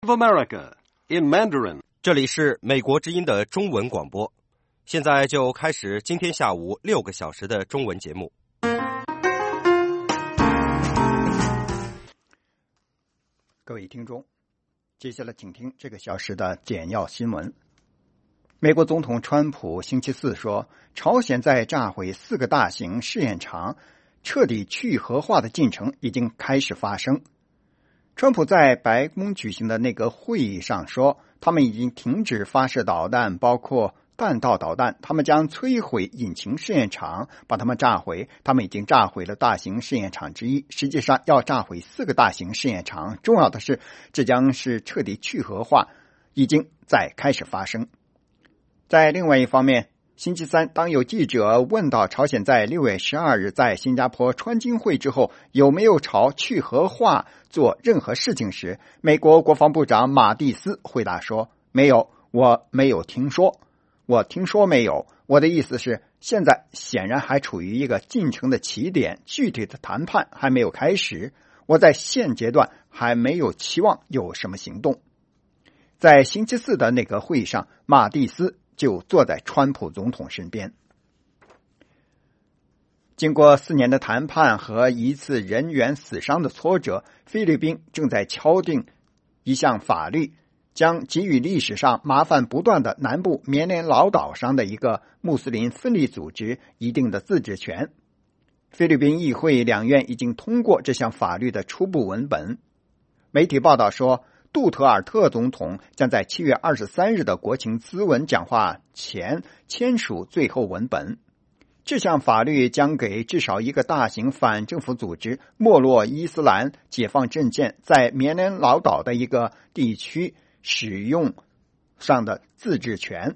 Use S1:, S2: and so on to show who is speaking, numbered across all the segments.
S1: of America in Mandarin。
S2: 这里是美国之音的中文广播，现在就开始今天下午6个小时的中文节目。
S3: 各位听众，接下来请听这个小时的简要新闻。美国总统川普星期四说，朝鲜在炸毁4个大型试验场，彻底去核化的进程已经开始发生。川普在白宫举行的那个会议上说，他们已经停止发射导弹，包括弹道导弹，他们将摧毁引擎试验场，把它们炸毁。他们已经炸毁了大型试验场之一，实际上要炸毁4个大型试验场。重要的是，这将是彻底去核化，已经在开始发生。在另外一方面，星期三，当有记者问到朝鲜在6月12日在新加坡川金会之后有没有朝去核化做任何事情时，美国国防部长马蒂斯回答说，没有，我没有听说，我听说没有，我的意思是现在显然还处于一个进程的起点，具体的谈判还没有开始，我在现阶段还没有期望有什么行动。在星期四的那个会议上，马蒂斯就坐在川普总统身边。经过4年的谈判和1次人员死伤的挫折，菲律宾正在敲定一项法律，将给予历史上麻烦不断的南部缅甸老岛上的一个穆斯林分离组织一定的自治权。菲律宾议会2院已经通过这项法律的初步文本。媒体报道说，杜特尔特总统将在7月23日的国情咨文讲话前签署最后文本。这项法律将给至少一个大型反政府组织没落伊斯兰解放阵线在缅甸老岛的一个地区使用上的自治权。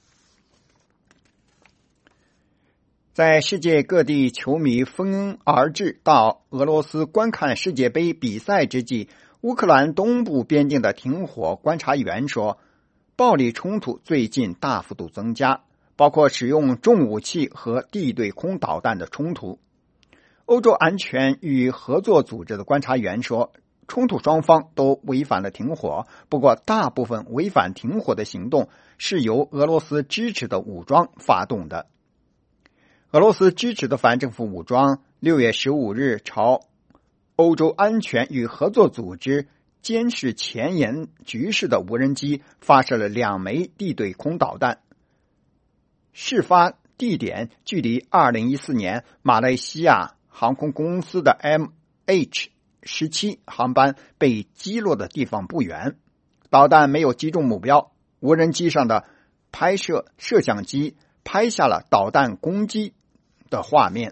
S3: 在世界各地球迷蜂而至到俄罗斯观看世界杯比赛之际，乌克兰东部边境的停火观察员说，暴力冲突最近大幅度增加，包括使用重武器和地对空导弹的冲突。欧洲安全与合作组织的观察员说，冲突双方都违反了停火，不过大部分违反停火的行动是由俄罗斯支持的武装发动的。俄罗斯支持的反政府武装6月15日朝欧洲安全与合作组织监视前沿局势的无人机发射了2枚地对空导弹。事发地点距离2014年马来西亚航空公司的 MH17 航班被击落的地方不远。导弹没有击中目标，无人机上的摄像机拍下了导弹攻击的画面。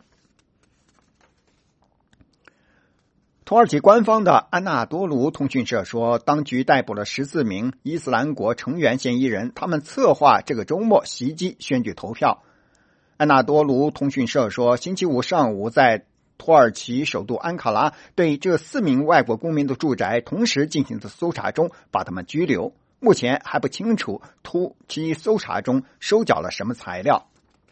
S3: 土耳其官方的安纳多卢通讯社说，当局逮捕了14名伊斯兰国成员嫌疑人，他们策划这个周末袭击选举投票。安纳多卢通讯社说，星期五上午在土耳其首都安卡拉对这4名外国公民的住宅同时进行的搜查中把他们拘留，目前还不清楚其搜查中收缴了什么材料。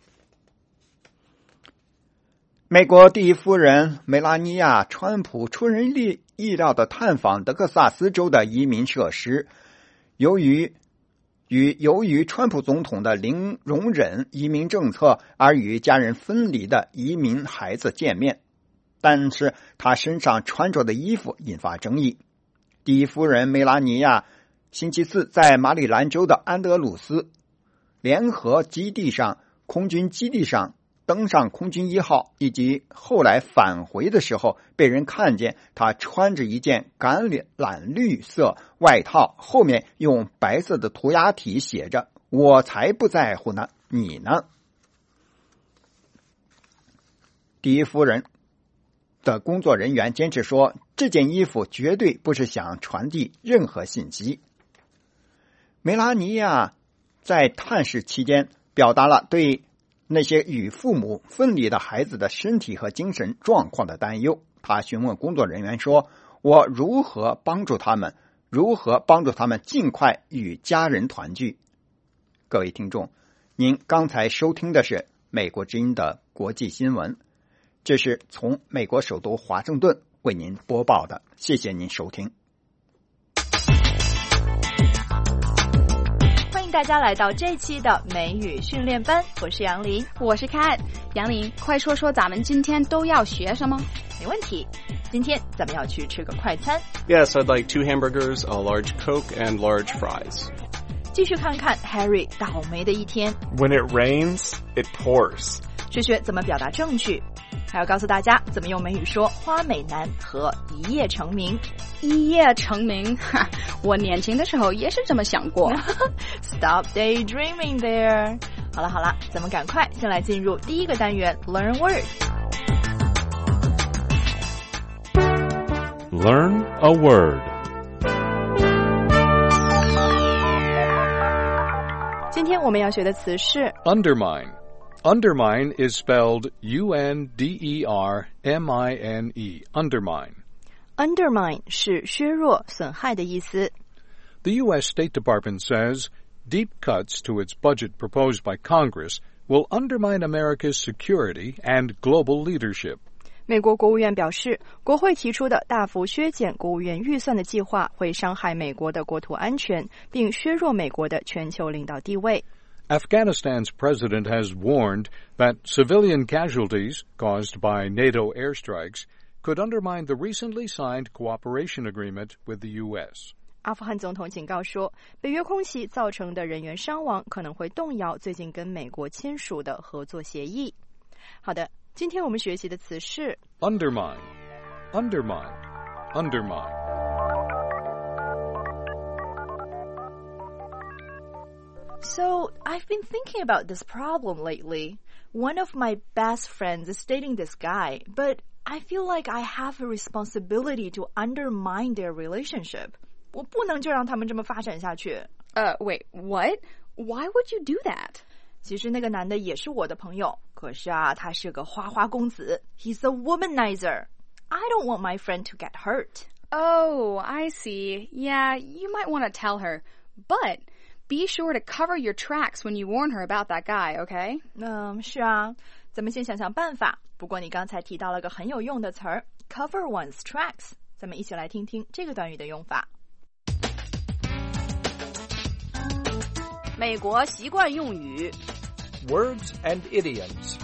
S3: 美国第一夫人梅拉尼亚·川普出人意料的探访德克萨斯州的移民设施，由于川普总统的零容忍移民政策而与家人分离的移民孩子见面，但是他身上穿着的衣服引发争议。第一夫人梅拉尼亚星期四在马里兰州的安德鲁斯联合基地上空军基地上登上空军1号，以及后来返回的时候被人看见他穿着一件橄榄绿色外套，后面用白色的涂鸦体写着，我才不在乎呢，你呢？第一夫人的工作人员坚持说，这件衣服绝对不是想传递任何信息。梅拉尼亚在探视期间表达了对那些与父母分离的孩子的身体和精神状况的担忧。他询问工作人员说，我如何帮助他们尽快与家人团聚。各位听众，您刚才收听的是美国之音的国际新闻，这是从美国首都华盛顿为您播报的，谢谢您收听。
S4: 大家来到这期的美语训练班，我是杨林，
S5: 我是 Kat。 杨林，快说说咱们今天都要学什么？
S4: 没问题，今天咱们要去吃个快餐。
S6: Yes, I'd like 2 hamburgers, a large Coke, and large fries.
S4: 继续看看 Harry 倒霉的一天。
S7: When it rains, it pours.
S4: 学学怎么表达证据，还要告诉大家怎么用美语说花美男和一夜成名。
S5: 一夜成名，哈，我年轻的时候也是这么想过。
S4: Stop daydreaming there。 好了，咱们赶快先来进入第一个单元 Learn Word。
S8: Learn a word.
S4: 今天我们要学的词是
S7: Undermine. Undermine is spelled U-N-D-E-R-M-I-N-E. Undermine.
S4: Undermine 是削弱、损害的意思。
S7: The U.S. State Department says deep cuts to its budget proposed by Congress will undermine America's security and global leadership.
S4: 美国国务院表示，国会提出的大幅削减国务院预算的计划会伤害美国的国土安全，并削弱美国的全球领导地位。
S7: Afghanistan's president has warned that civilian casualties caused by NATO airstrikes could undermine the recently signed cooperation agreement with the U.S.
S4: 阿富汗总统警告说，北约空袭造成的人员伤亡可能会动摇最近跟美国签署的合作协议。好的，今天我们学习的词是
S7: Undermine. Undermine. Undermine.
S4: So, I've been thinking about this problem lately. One of my best friends is dating this guy, but I feel like I have a responsibility to undermine their relationship. 我不能就让他们这么发展下去。
S5: Wait, what? Why would you do that?
S4: 其实那个男的也是我的朋友，可是啊，他是个花花公子。He's a womanizer. I don't want my friend to get hurt.
S5: Oh, I see. Yeah, you might want to tell her, but be sure to cover your tracks when you warn her about that guy, okay?
S4: 是啊，咱们先想想办法。不过你刚才提到了个很有用的词儿 ，cover one's tracks。咱们一起来听听这个短语的用法。
S5: 美国习惯用语
S9: Words and idioms.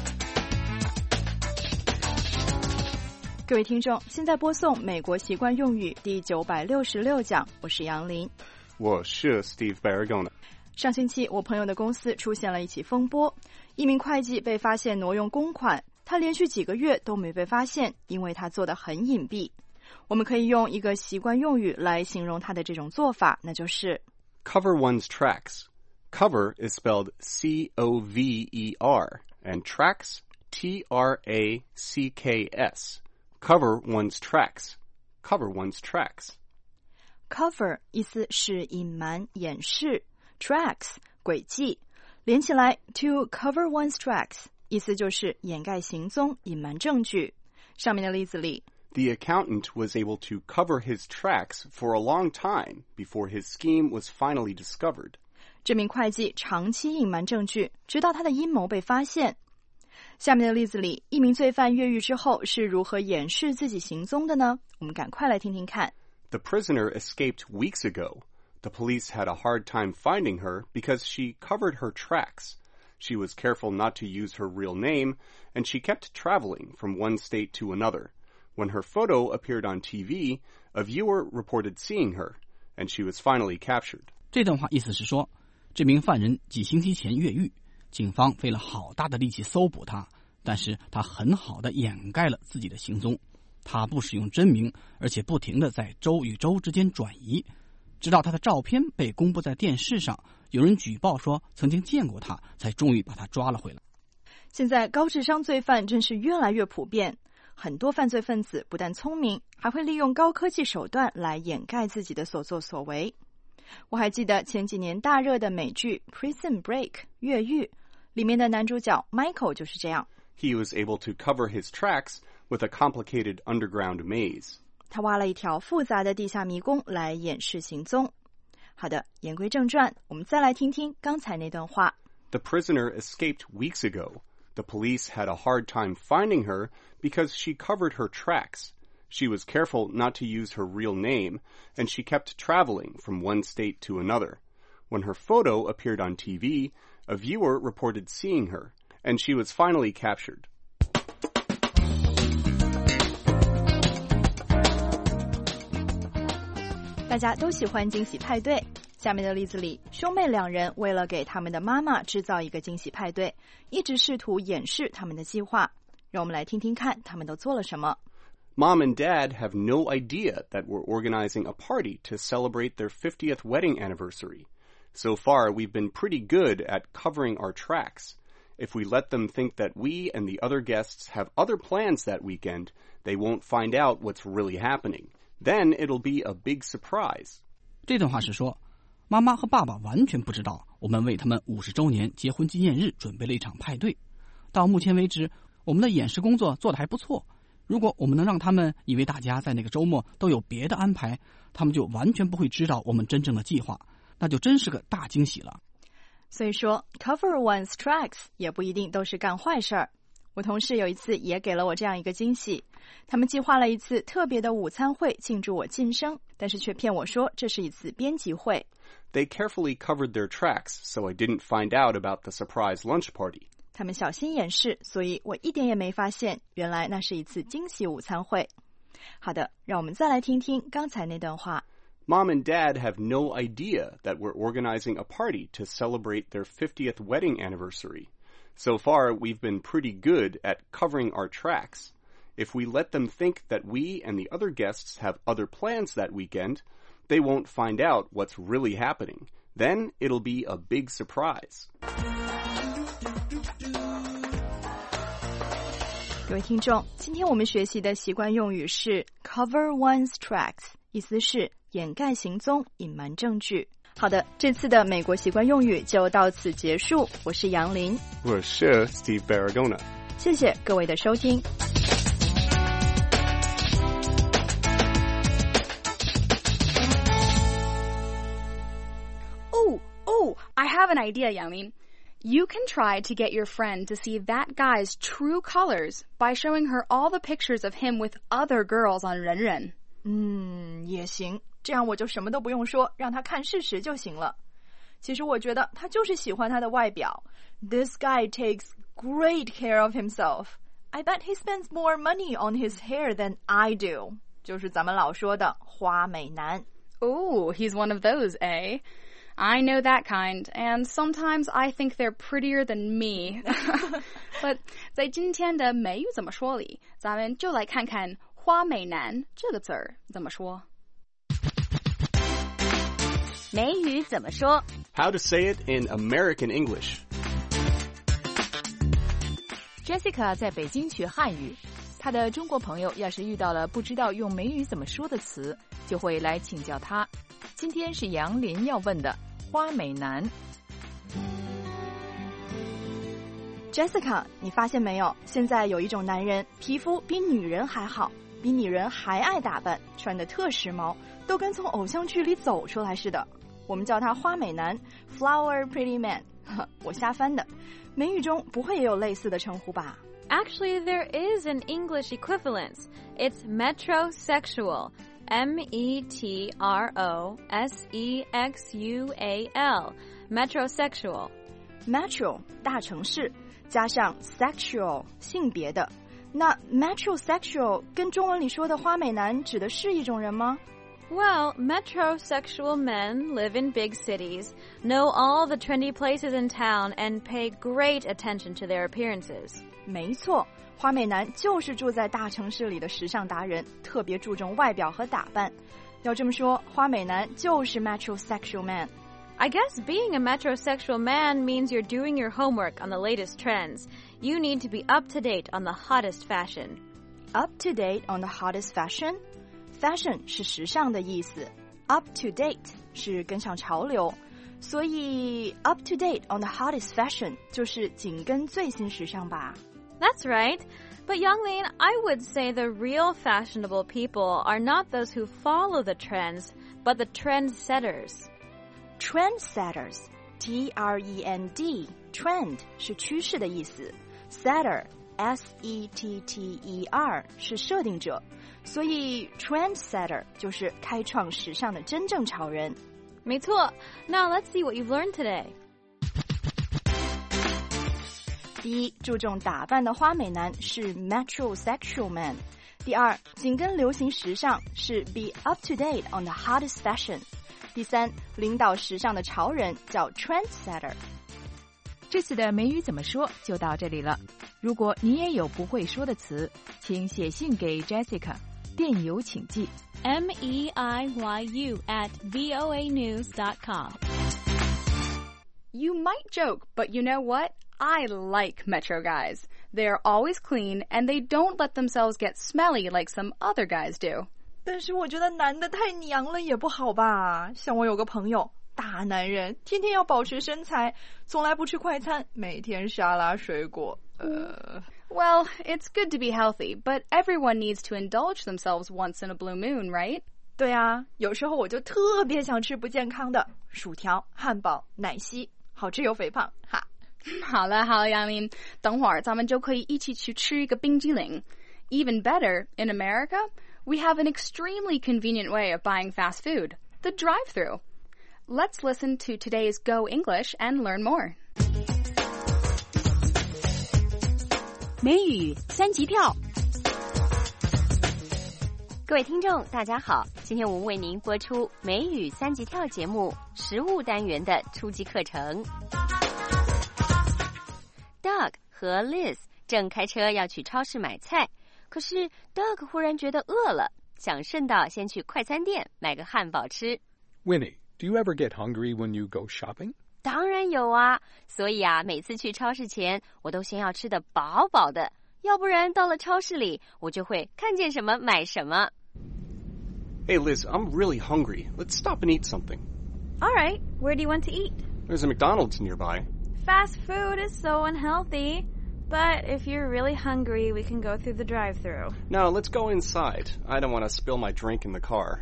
S4: 各位听众，现在播送美国习惯用语第966讲，我是杨林。
S6: 我是 Steve Baragona.
S4: 上星期我朋友的公司出现了一起风波，一名会计被发现挪用公款，他连续几个月都没被发现，因为他做得很隐蔽。我们可以用一个习惯用语来形容他的这种做法，那就是
S6: Cover one's tracks. Cover is spelled C-O-V-E-R, and tracks, T-R-A-C-K-S. Cover one's tracks. Cover one's tracks.
S4: Cover 意思是隐瞒、掩饰 ，tracks 轨迹，连起来 to cover one's tracks 意思就是掩盖行踪、隐瞒证据。上面的例子里
S6: The accountant was able to cover his tracks for a long time before his scheme was finally discovered.
S4: 这名会计长期隐瞒证据，直到他的阴谋被发现。下面的例子里，一名罪犯越狱之后是如何掩饰自己行踪的呢？我们赶快来听听看。
S6: The prisoner escaped weeks ago. The police had a hard time finding her because she covered her tracks. She was careful not to use her real name, and she kept traveling from one state to another. When her photo appeared on TV, a viewer reported seeing her, and she was finally captured.
S10: 这段话意思是说，这名犯人几星期前越狱，警方费了好大的力气搜捕他，但是他很好的掩盖了自己的行踪。他不使用真名，而且不停地在州与州之间转移，直到他的照片被公布在电视上，有人举报说曾经见过他，才终于把他抓了回来。
S4: 现在高智商罪犯真是越来越普遍，很多犯罪分子不但聪明，还会利用高科技手段来掩盖自己的所作所为。我还记得前几年大热的美剧 Prison Break 越狱，里面的男主角 Michael 就是这样。
S6: He was able to cover his tracks with a complicated underground maze.
S4: 他挖了一条复杂的地下迷宫来掩饰行踪。好的，言归正传，我们再来听听刚才那段话。
S6: The prisoner escaped weeks ago. The police had a hard time finding her because she covered her tracks. She was careful not to use her real name, and she kept traveling from one state to another. When her photo appeared on TV, a viewer reported seeing her, and she was finally captured.
S4: 大家都喜欢惊喜派对。下面的例子里，兄妹两人为了给他们的妈妈制造一个惊喜派对，一直试图掩饰他们的计划。让我们来听听看他们都做了什么。
S6: Mom and Dad have no idea that we're organizing a party to celebrate their 50th wedding anniversary. So far, we've been pretty good at covering our tracks. If we let them think that we and the other guests have other plans that weekend, they won't find out what's really happening. Then it'll be a big surprise.
S10: 这段话是说，妈妈和爸爸完全不知道我们为他们50周年结婚纪念日准备了一场派对。到目前为止，我们的掩饰工作做得还不错。如果我们能让他们以为大家在那个周末都有别的安排，他们就完全不会知道我们真正的计划，那就真是个大惊喜了。
S4: 所以说 cover one's tracks 也不一定都是干坏事儿。我同事有一次也给了我这样一个惊喜，他们计划了一次特别的午餐会庆祝我晋升，但是却骗我说这是一次编辑会。
S6: They carefully covered their tracks, so I didn't find out about the surprise lunch party.
S4: 他们小心掩饰，所以我一点也没发现，原来那是一次惊喜午餐会。好的，让我们再来听听刚才那段话。
S6: Mom and Dad have no idea that we're organizing a party to celebrate their 50th wedding anniversary. So far, we've been pretty good at covering our tracks. If we let them think that we and the other guests have other plans that weekend, they won't find out what's really happening. Then it'll be a big surprise.
S4: 各位听众，今天我们学习的习惯用语是 cover one's tracks， 意思是掩盖行踪，隐瞒证据。好的，这次的美国习惯用语就到此结束。我是杨林，
S6: 我是 Steve Baragona。
S4: 谢谢各位的收听。
S5: I have an idea, Yang-Lin. You can try to get your friend to see that guy's true colors by showing her all the pictures of him with other girls on 人人。
S4: 也行，这样我就什么都不用说，让他看事实就行了。其实我觉得他就是喜欢他的外表。This guy takes great care of himself. I bet he spends more money on his hair than I do. 就是咱们老说的花美男。
S5: Oh, he's one of those, eh? I know that kind, and sometimes I think they're prettier than me. But 在今天的美语怎么说里，咱们就来看看花美男这个字儿怎么说。
S8: 美语怎么说
S6: How to say it in American English.
S11: Jessica 在北京学汉语，她的中国朋友要是遇到了不知道用美语怎么说的词，就会来请教她。今天是杨林要问的花美男。
S4: Jessica， 你发现没有？现在有一种男人皮肤比女人还好，比女人还爱打扮，穿得特时髦，都跟从偶像剧里走出来似的。我们叫他花美男 ，Flower Pretty Man。我瞎翻的，美语中不会也有类似的称呼吧？
S8: Actually, there is an English equivalence. It's metrosexual. metrosexual. Metrosexual.
S4: Metro 大城市加上 sexual 性别的，那 metrosexual 跟中文里说的花美男指的是一种人吗？
S8: Well, metrosexual men live in big cities, know all the trendy places in town, and pay great attention to their appearances.
S4: 没错，花美男就是住在大城市里的时尚达人，特别注重外表和打扮。要这么说，花美男就是 metrosexual man。
S8: I guess being a metrosexual man means you're doing your homework on the latest trends. You need to be up to date on the hottest fashion.
S4: Up to date on the hottest fashion? Fashion 是时尚的意思， up to date 是跟上潮流，所以 up to date on the hottest fashion 就是紧跟最新时尚吧。
S8: That's right. But Yang-Lin, I would say the real fashionable people are not those who follow the trends, but the trendsetters.
S4: Trendsetters, T-R-E-N-D, trend 是趋势的意思， setter, S-E-T-T-E-R 是设定者，所以 trendsetter 就是开创时尚的真正潮人。
S8: 没错。Now let's see what you've learned today.
S4: 第一，注重打扮的花美男是 metrosexual man。第二，紧跟流行时尚是 be up to date on the hottest fashion。第三，领导时尚的潮人叫 trendsetter。
S11: 这次的美语怎么说就到这里了。如果你也有不会说的词，请写信给 Jessica， 电邮请寄
S8: meiyu@voanews.com.
S5: You might joke, but you know what? I like Metro guys. They're always clean, and they don't let themselves get smelly like some other guys do.
S4: 但是我觉得男的太娘了也不好吧。像我有个朋友，大男人，天天要保持身材，从来不吃快餐，每天沙拉水果。
S5: Well, it's good to be healthy, but everyone needs to indulge themselves once in a blue moon, right?
S4: 对啊，有时候我就特别想吃不健康的薯条、汉堡、奶昔，好吃又肥胖，哈。
S5: 好了，杨林，等会儿咱们就可以一起去吃一个冰激凌。Even better, in America, we have an extremely convenient way of buying fast food, the drive-thru. Let's listen to today's Go English and learn more.
S12: 美语三级跳。各位听众大家好，今天我们为您播出美语三级跳节目食物单元的初级课程。Doug 和 Liz 正开车要去超市买菜，可是 Doug 忽然觉得饿了，想顺道先去快餐店买个汉堡吃。
S7: Winnie, do you ever get hungry when you go shopping?
S12: 当然有啊，所以啊，每次去超市前，我都先要吃得饱饱的，要不然到了超市里，我就会看见什么买什么。
S6: Hey, Liz, I'm really hungry. Let's stop and eat something.
S8: All right, where do you want to eat?
S6: There's a McDonald's nearby.
S8: Fast food is so unhealthy. But if you're really hungry, we can go through the drive-thru.
S6: No, let's go inside. I don't want to spill my drink in the car.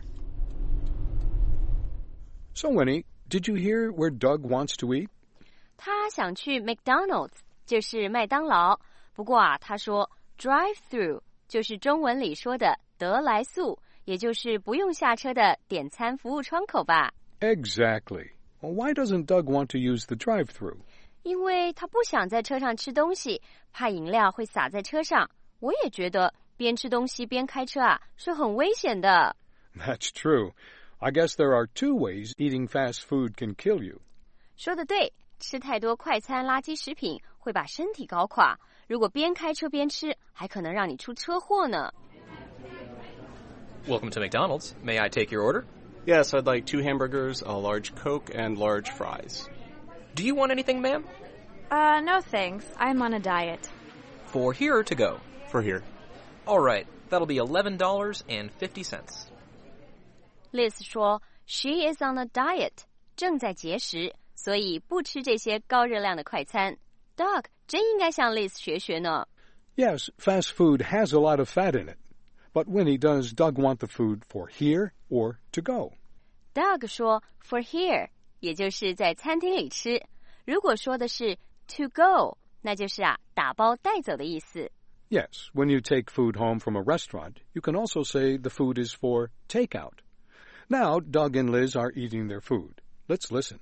S7: So, Winnie, did you hear where Doug wants to eat?
S12: 他想去 McDonald's， 就是麦当劳。不过啊，他说 drive-thru 就是中文里说的得来速，也就是不用下车的点餐服务窗口吧。
S7: Exactly. Well, why doesn't Doug want to use the drive-thru?
S12: 因为他不想在车上吃东西，怕饮料会洒在车上。我也觉得边吃东西边开车啊是很危险的。
S7: That's true. I guess there are two ways eating fast food can kill you.
S12: 说得对，吃太多快餐垃圾食品会把身体搞垮。如果边开车边吃，还可能让你出车祸呢。
S9: Welcome to McDonald's. May I take your order?
S6: Yes, I'd like 2 hamburgers, a large Coke, and large fries.
S9: Do you want anything, ma'am?
S8: No thanks. I'm on a diet.
S9: For here or to go?
S6: For here.
S9: All right, that'll be $11.50.
S12: Liz 说 She is on a diet, 正在节食，所以不吃这些高热量的快餐。Doug 真应该向 Liz 学学呢。
S7: Yes, fast food has a lot of fat in it. But Winnie, does Doug want the food for here or to go?
S12: Doug 说 for here, 也就是在餐厅里吃。如果说的是 to go, 那就是打包带走的意思。
S7: Yes, when you take food home from a restaurant, you can also say the food is for takeout. Now, Doug and Liz are eating their food. Let's listen.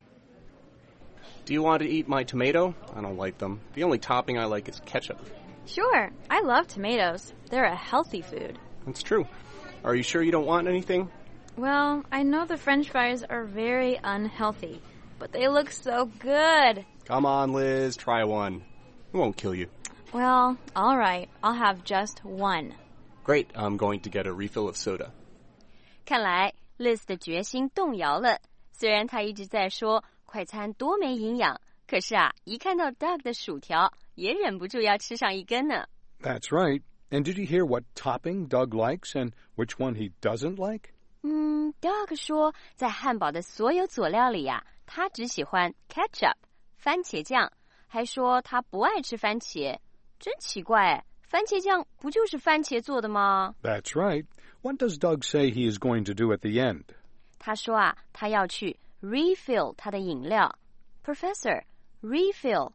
S6: Do you want to eat my tomato? I don't like them. The only topping I like is ketchup.
S8: Sure, I love tomatoes. They're a healthy food.
S6: That's true. Are you sure you don't want anything?
S8: Well, I know the French fries are very unhealthy, but they look so good.
S6: Come on, Liz, try one. It won't kill you.
S8: Well, all right. I'll have just one.
S6: Great, I'm going to get a refill of soda.
S12: 看来 Liz 的决心动摇了。虽然她一直在说快餐多没营养，可是一看到 Doug 的薯条，也忍不住要吃上一根呢。
S7: That's right. And did you hear what topping Doug likes and which one he doesn't like?
S12: Doug 说在汉堡的所有佐料里他只喜欢 ketchup 番茄酱，还说他不爱吃番茄。真奇怪，番茄酱不就是番茄做的吗？
S7: That's right. What does Doug say he is going to do at the end?
S12: 他说他要去 refill 他的饮料。Professor, refill,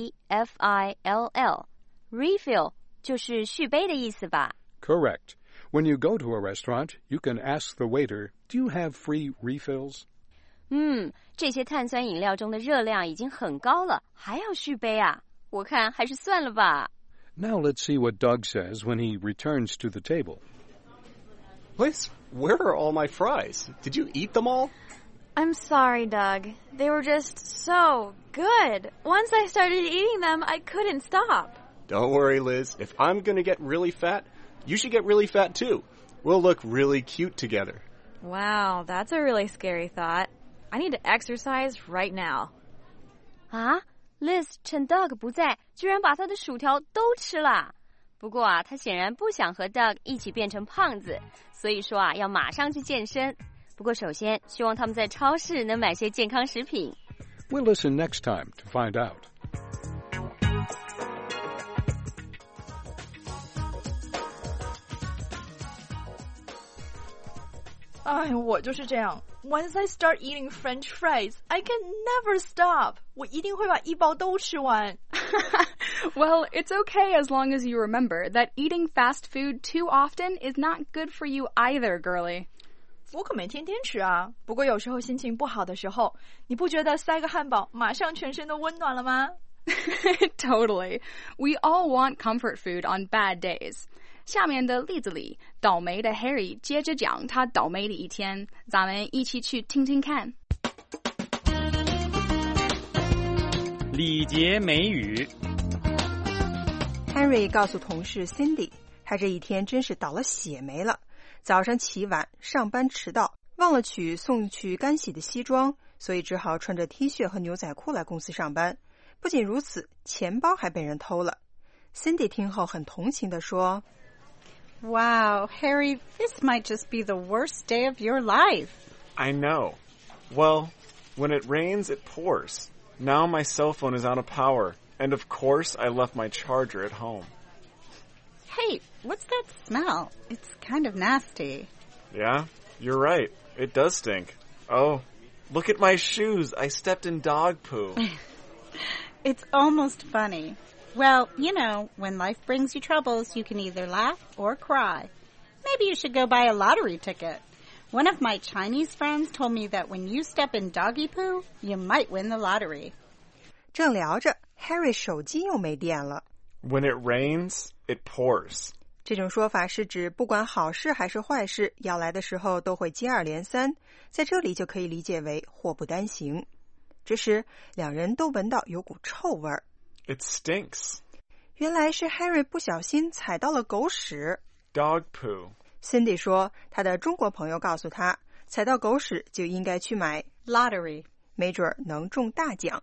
S12: R-E-F-I-L-L, refill 就是续杯的意思吧？
S7: Correct. When you go to a restaurant, you can ask the waiter, "Do you have free refills?"
S12: 这些碳酸饮料中的热量已经很高了，还要续杯啊？我看还是算了吧。
S7: Now let's see what Doug says when he returns to the table.
S6: Liz, where are all my fries? Did you eat them all?
S8: I'm sorry, Doug. They were just so good. Once I started eating them, I couldn't stop.
S6: Don't worry, Liz. If I'm going to get really fat, you should get really fat too. We'll look really cute together.
S8: Wow, that's a really scary thought. I need to exercise right now.
S12: 啊 Liz 趁 Doug 不在，居然把他的薯条都吃了。不过啊，他显然不想和 Doug 一起变成胖子，所以说啊，要马上去健身。不过首先，希望他们在超市能买些健康食品。
S7: We'll listen next time to find out.
S4: 哎，我就是这样。Once I start eating French fries, I can never stop. 我一定会把一包都吃完。
S5: Well, it's okay as long as you remember that eating fast food too often is not good for you either, girlie.
S4: 我可没天天吃啊。不过有时候心情不好的时候，你不觉得塞个汉堡马上全身都温暖了吗？
S5: Totally. We all want comfort food on bad days. 下面的例子里，倒霉的 Harry 接着讲他倒霉的一天，咱们一起去听听看。
S13: 礼节美语。
S14: Harry 告诉同事 Cindy， 他这一天真是倒了血霉了。早上起晚，上班迟到，忘了取送去干洗的西装，所以只好穿着 T 恤和牛仔裤来公司上班。不仅如此，钱包还被人偷了。Cindy 听后很同情地说
S15: ，Wow, Harry, this might just be the worst day of your life.
S16: I know. Well, when it rains, it pours. Now my cell phone is out of power, and of course I left my charger at home.
S15: Hey, what's that smell? It's kind of nasty.
S16: Yeah, you're right. It does stink. Oh, look at my shoes. I stepped in dog poo.
S15: It's almost funny. Well, you know, when life brings you troubles, you can either laugh or cry. Maybe you should go buy a lottery ticket. One of my Chinese friends told me that when you step in doggy poo, you might win the lottery.
S14: 正聊着 ，Harry 手机又没电了。
S16: When it rains, it pours.
S14: 这种说法是指不管好事还是坏事，要来的时候都会接二连三，在这里就可以理解为祸不单行。这时，两人都闻到有股臭味儿。
S16: It stinks.
S14: 原来是 Harry 不小心踩到了狗屎。
S16: Dog poo.
S14: Cindy 说，他的中国朋友告诉他，踩到狗屎就应该去买 lottery， 没准能中大奖。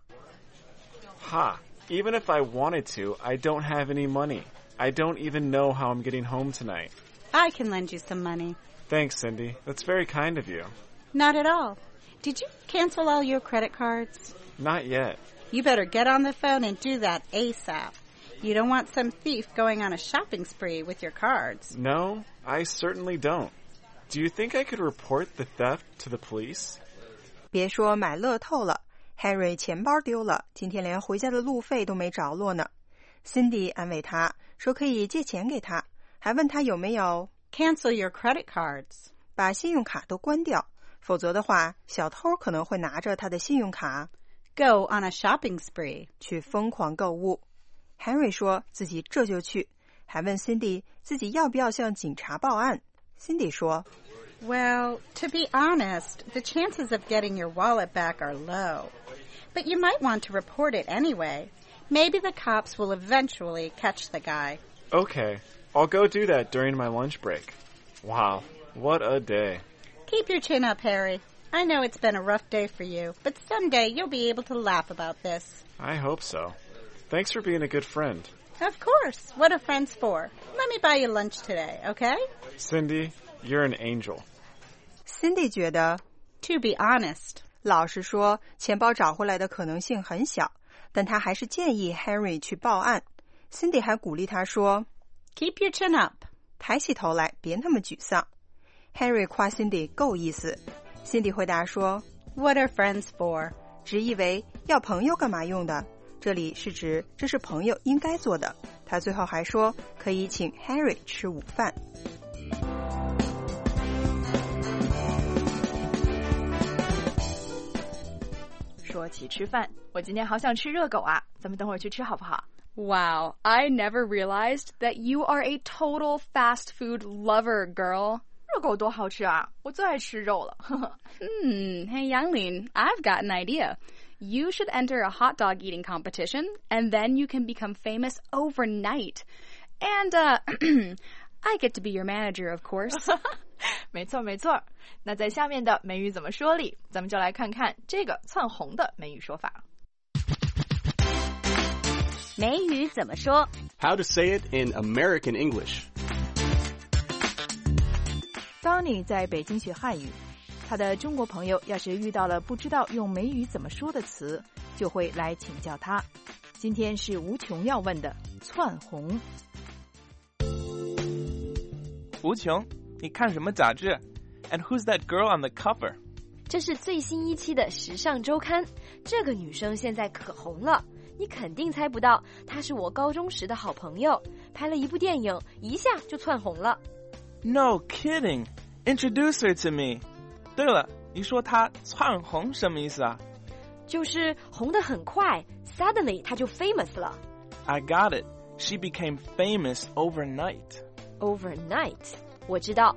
S16: Ha! Even if I wanted to, I don't have any money. I don't even know how I'm getting home tonight.
S15: I can lend you some money.
S16: Thanks, Cindy. That's very kind of you.
S15: Not at all. Did you cancel all your credit cards?
S16: Not yet.
S15: You better get on the phone and do that ASAP. You don't want some thief going on a shopping spree with your cards.
S16: No, I certainly don't. Do you think I could report the theft to the police?
S14: 别说买乐透了 ，Harry 钱包丢了，今天连回家的路费都没着落呢。Cindy 安慰他说可以借钱给他，还问他有没有
S15: cancel your credit cards，
S14: 把信用卡都关掉，否则的话，小偷可能会拿着他的信用卡
S15: go on a shopping spree，
S14: 去疯狂购物。Harry 说自己这就去，还问 Cindy 自己要不要向警察报案。Cindy 说
S15: Well, to be honest, the chances of getting your wallet back are low. But you might want to report it anyway. Maybe the cops will eventually catch the guy.
S16: Okay, I'll go do that during my lunch break. Wow, what a day.
S15: Keep your chin up, Harry. I know it's been a rough day for you, but someday you'll be able to laugh about this.
S16: I hope so. Thanks for being a good friend.
S15: Of course. What are friends for? Let me buy you lunch today, okay?
S16: Cindy, you're an angel.
S14: Cindy 觉得
S15: To be honest,
S14: 老实说，钱包找回来的可能性很小，但他还是建议 Harry 去报案。Cindy 还鼓励他说
S15: Keep your chin up.
S14: 抬起头来，别那么沮丧。Harry 夸 Cindy 够意思。Cindy 回答说
S15: What are friends for?
S14: 直译为要朋友干嘛用的？这里是指这是朋友应该做的。他最后还说可以请 Harry 吃午饭。
S4: 说起吃饭，我今天好想吃热狗啊，咱们等会儿去吃好不好？
S5: Wow, I never realized that you are a total fast food lover, girl.
S4: 热狗多好吃啊，我最爱吃肉了。
S5: Hey Yanglin, I've got an idea. You should enter a hot dog eating competition, and then you can become famous overnight. And, I get to be your manager, of course.
S4: 没错没错，那在下面的美语怎么说里，咱们就来看看这个窜红的美语说法。
S12: 美语怎么说
S6: How to say it in American English.
S11: Donnie 在北京学汉语，他的中国朋友要是遇到了不知道用美语怎么说的词，就会来请教他。今天是吴琼要问的窜红。
S17: 吴琼，你看什么杂志 ？And who's that girl on the cover？
S18: 这是最新一期的时尚周刊，这个女生现在可红了，你肯定猜不到，她是我高中时的好朋友，拍了一部电影，一下就窜红了。
S17: No kidding! Introduce her to me. 对了，你说她窜红什么意思啊？
S18: 就是红得很快 ，suddenly 她就 famous 了。
S17: I got it. She became famous overnight.
S18: Overnight， 我知道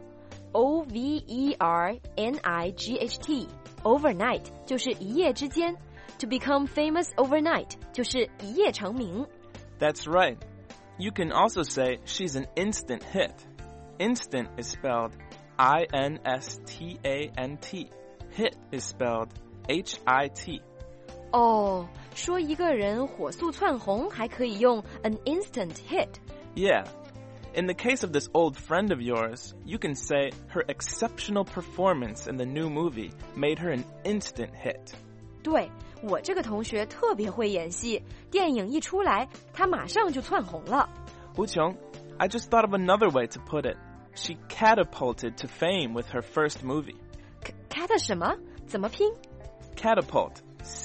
S18: ，overnight overnight 就是一夜之间 ，to become famous overnight 就是一夜成名。
S17: That's right. You can also say she's an instant hit. Instant is spelled I-N-S-T-A-N-T. Hit is spelled H-I-T.
S18: 哦，说一个人火速窜红，还可以用 an instant hit.
S17: Yeah. In the case of this old friend of yours, you can say her exceptional performance in the new movie made her an instant hit.
S18: 对，我这个同学特别会演戏，电影一出来，他马上就窜红了。
S17: 吴琼 I just thought of another way to put it. She catapulted to fame with her first movie.
S18: Cat 什么？怎么拼？
S17: Catapult.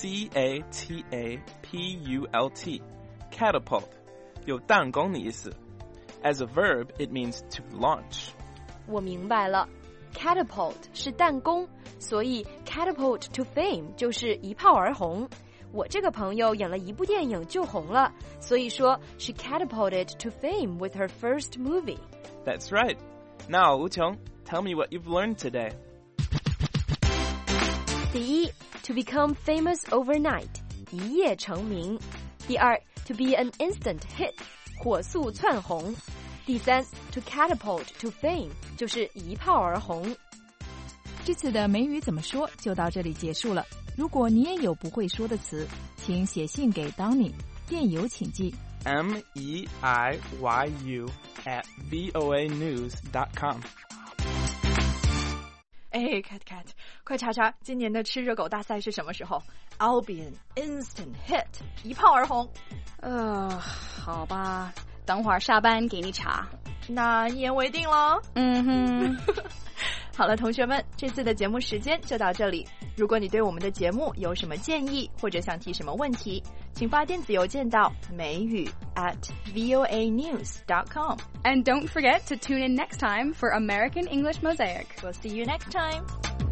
S17: C-A-T-A-P-U-L-T. Catapult. 有弹弓的意思。As a verb, it means to launch.
S18: 我明白了 ，catapult 是弹弓，所以 catapult to fame 就是一炮而红。我这个朋友演了一部电影就红了，所以说 she catapulted to fame with her first movie.
S17: That's right. Now, 吴琼 tell me what you've learned today.
S18: 第一 ，to become famous overnight 一夜成名。第二 ，to be an instant hit 火速窜红。第三 ，to catapult to fame 就是一炮而红。
S11: 这次的美语怎么说就到这里结束了。如果你也有不会说的词，请写信给 Donnie， 电邮请寄
S17: meiyu@voanews.com。
S4: 哎 ，Cat， 快查查今年的吃热狗大赛是什么时候 ？I'll be an instant hit， 一炮而红。
S5: 好吧，等会儿下班给你查。
S4: 那一言为定了。好了，同学们，这次的节目时间就到这里。如果你对我们的节目有什么建议，或者想提什么问题，请发电子邮件到美语@voanews.com.
S5: And don't forget to tune in next time for American English Mosaic.
S4: We'll see you next time.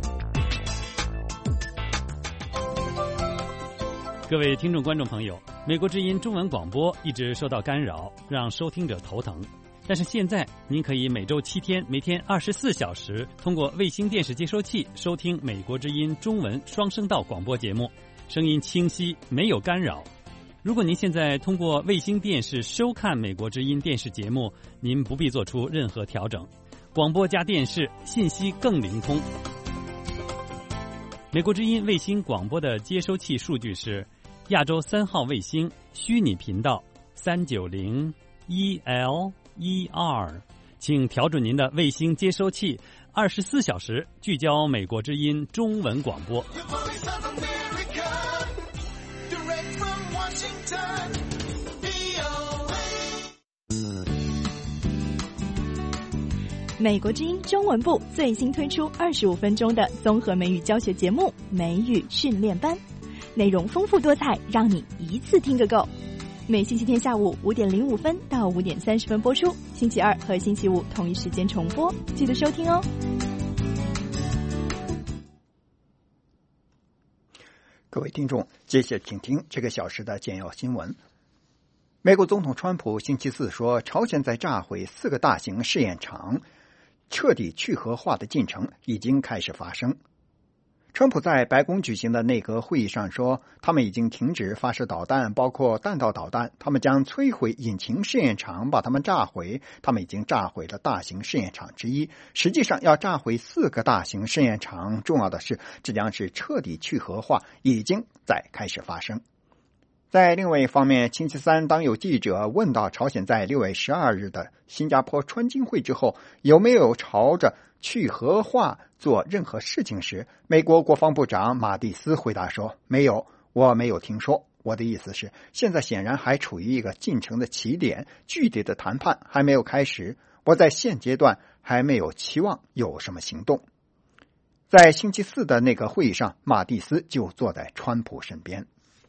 S13: 各位听众观众朋友，美国之音中文广播一直受到干扰，让收听者头疼。但是现在您可以每周7天，每天24小时，通过卫星电视接收器收听美国之音中文双声道广播节目，声音清晰，没有干扰。如果您现在通过卫星电视收看美国之音电视节目，您不必做出任何调整，广播加电视，信息更灵通。美国之音卫星广播的接收器数据是亚洲3号卫星虚拟频道390 EL12，请调准您的卫星接收器，24小时聚焦美国之音中文广播。
S4: 美国之音中文部最新推出25分钟的综合美语教学节目《美语训练班》，内容丰富多彩，让你一次听个够。每星期天下午5点05分到5点30分播出，星期二和星期五同一时间重播，记得收听哦。
S3: 各各位听众，接下来请听这个小时的简要新闻。美国总统川普星期四说，朝鲜在炸毁4个大型试验场，彻底去核化的进程已经开始发生。川普在白宫举行的内阁会议上说，他们已经停止发射导弹，包括弹道导弹，他们将摧毁引擎试验场，把它们炸毁。他们已经炸毁了大型试验场之一，实际上要炸毁4个大型试验场。重要的是，这将是彻底去核化，已经在开始发生。在另外一方面，星期三当有记者问到朝鲜在6月12日的新加坡川金会之后有没有朝着去核化做任何事情时，美国国防部长马蒂斯回答说，没有，我没有听说。我的意思是，现在显然还处于一个进程的起点，具体的谈判还没有开始，我在现阶段还没有期望有什么行动。在星期四的那个会议上，马蒂斯就坐在川普身边。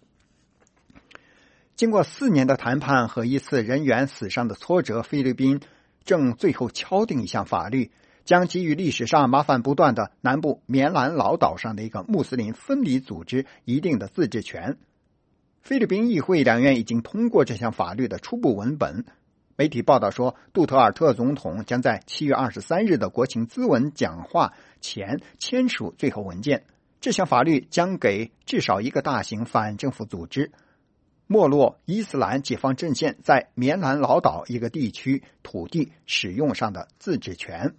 S3: 经过4年的谈判和一次人员死伤的挫折，菲律宾正最后敲定一项法律，将给予历史上麻烦不断的南部棉兰老岛上的一个穆斯林分离组织一定的自治权。菲律宾议会两院已经通过这项法律的初步文本。媒体报道说，杜特尔特总统将在7月23日的国情咨文讲话前签署最后文件。这项法律将给至少一个大型反政府组织没落伊斯兰解放阵线在棉兰老岛一个地区土地使用上的自治权。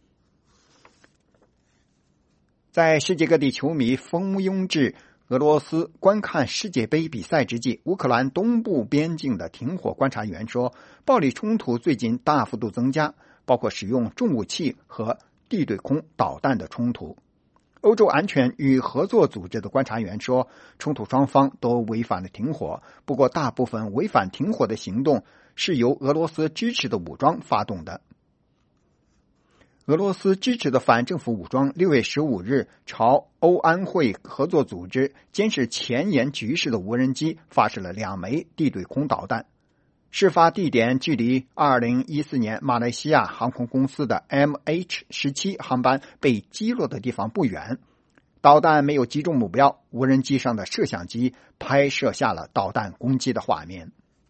S3: 在世界各地球迷蜂拥至俄罗斯观看世界杯比赛之际，乌克兰东部边境的停火观察员说，暴力冲突最近大幅度增加，包括使用重武器和地对空导弹的冲突。欧洲安全与合作组织的观察员说，冲突双方都违反了停火，不过大部分违反停火的行动是由俄罗斯支持的武装发动的。俄罗斯支持的反政府武装6月15日朝欧安会合作组织监视前沿局势的无人机发射了2枚地对空导弹。事发地点距离2014年马来西亚航空公司的 MH17 航班被击落的地方不远。导弹没有击中目标，无人机上的摄像机拍摄下了导弹攻击的画面。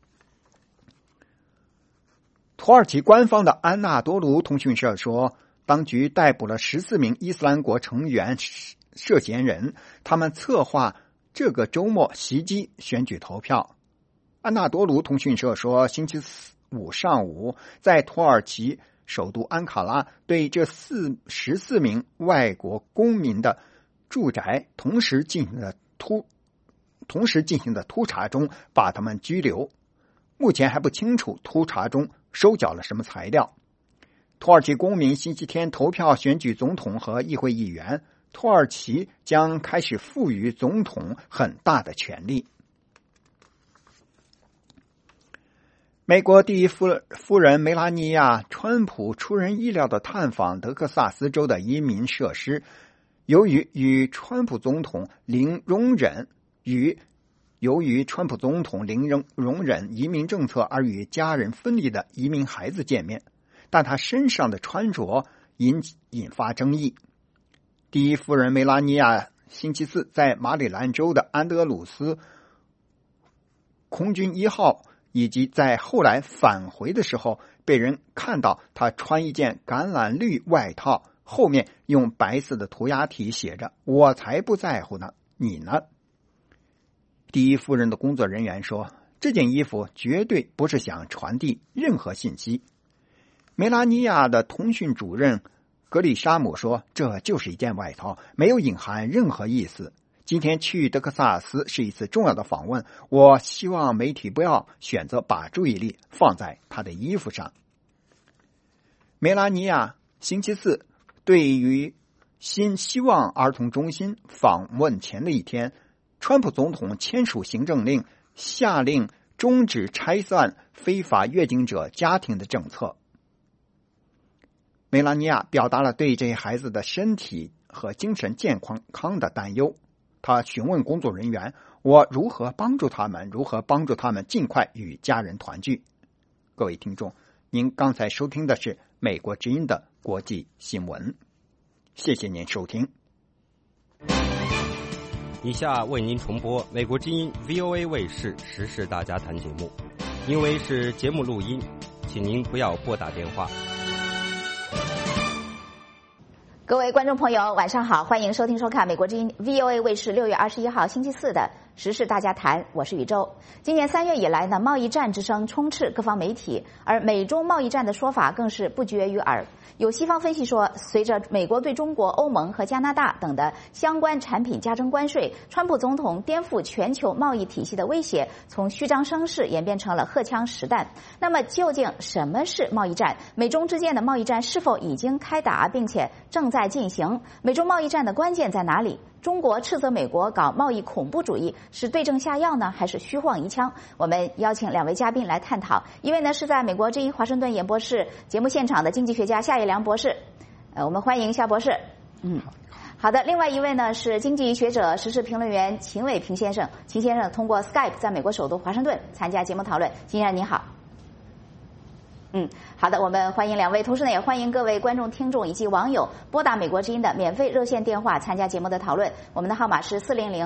S3: 土耳其官方的安纳多卢通讯社说，当局逮捕了14名伊斯兰国成员涉嫌人，他们策划这个周末袭击选举投票。安纳多卢通讯社说，星期五上午，在土耳其首都安卡拉对这14名外国公民的住宅同时进行的突查中，把他们拘留。目前还不清楚突查中收缴了什么材料。土耳其公民星期天投票选举总统和议会议员，土耳其将开始赋予总统很大的权力。美国第一夫人梅拉尼亚·川普出人意料的探访德克萨斯州的移民设施，由于川普总统零容忍移民政策而与家人分离的移民孩子见面，但他身上的穿着引发争议。第一夫人梅拉尼亚星期四在马里兰州的安德鲁斯空军1号以及在后来返回的时候，被人看到他穿一件橄榄绿外套，后面用白色的涂鸦体写着，我才不在乎呢，你呢？第一夫人的工作人员说，这件衣服绝对不是想传递任何信息。梅拉尼亚的通讯主任格里沙姆说，这就是一件外套，没有隐含任何意思。今天去德克萨斯是一次重要的访问，我希望媒体不要选择把注意力放在他的衣服上。梅拉尼亚星期四对于新希望儿童中心访问前的一天，川普总统签署行政令，下令终止拆散非法越境者家庭的政策。梅拉尼亚表达了对这些孩子的身体和精神健康的担忧。他询问工作人员，我如何帮助他们尽快与家人团聚。各位听众，您刚才收听的是美国之音的国际新闻，谢谢您收听。
S2: 以下为您重播美国之音 VOA 卫视时事大家谈节目，因为是节目录音，请您不要拨打电话。
S19: 各位观众朋友，晚上好，欢迎收听收看美国之音 VOA 卫视6月21号星期四的时事大家谈，我是宇宙。今年3月以来呢，贸易战之声充斥各方媒体，而美中贸易战的说法更是不绝于耳。有西方分析说，随着美国对中国、欧盟和加拿大等的相关产品加征关税，川普总统颠覆全球贸易体系的威胁从虚张声势演变成了荷枪实弹。那么究竟什么是贸易战？美中之间的贸易战是否已经开打，并且正在进行？美中贸易战的关键在哪里？中国斥责美国搞贸易恐怖主义，是对症下药呢，还是虚晃一枪？我们邀请2位嘉宾来探讨。一位呢是在美国之音华盛顿演播室节目现场的经济学家夏业良博士，我们欢迎夏博士。好的。另外一位呢是经济学者、时事评论员秦伟平先生。秦先生通过 Skype 在美国首都华盛顿参加节目讨论。秦先生您好。好的，我们欢迎2位，同时呢也欢迎各位观众、听众以及网友拨打美国之音的免费热线电话参加节目的讨论。我们的号码是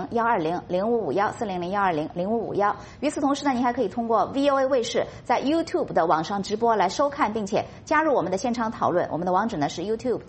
S19: 400-120-0551，400-120-0551。与此同时呢，您还可以通过 VOA 卫视在 YouTube 的网上直播来收看，并且加入我们的现场讨论。我们的网址呢是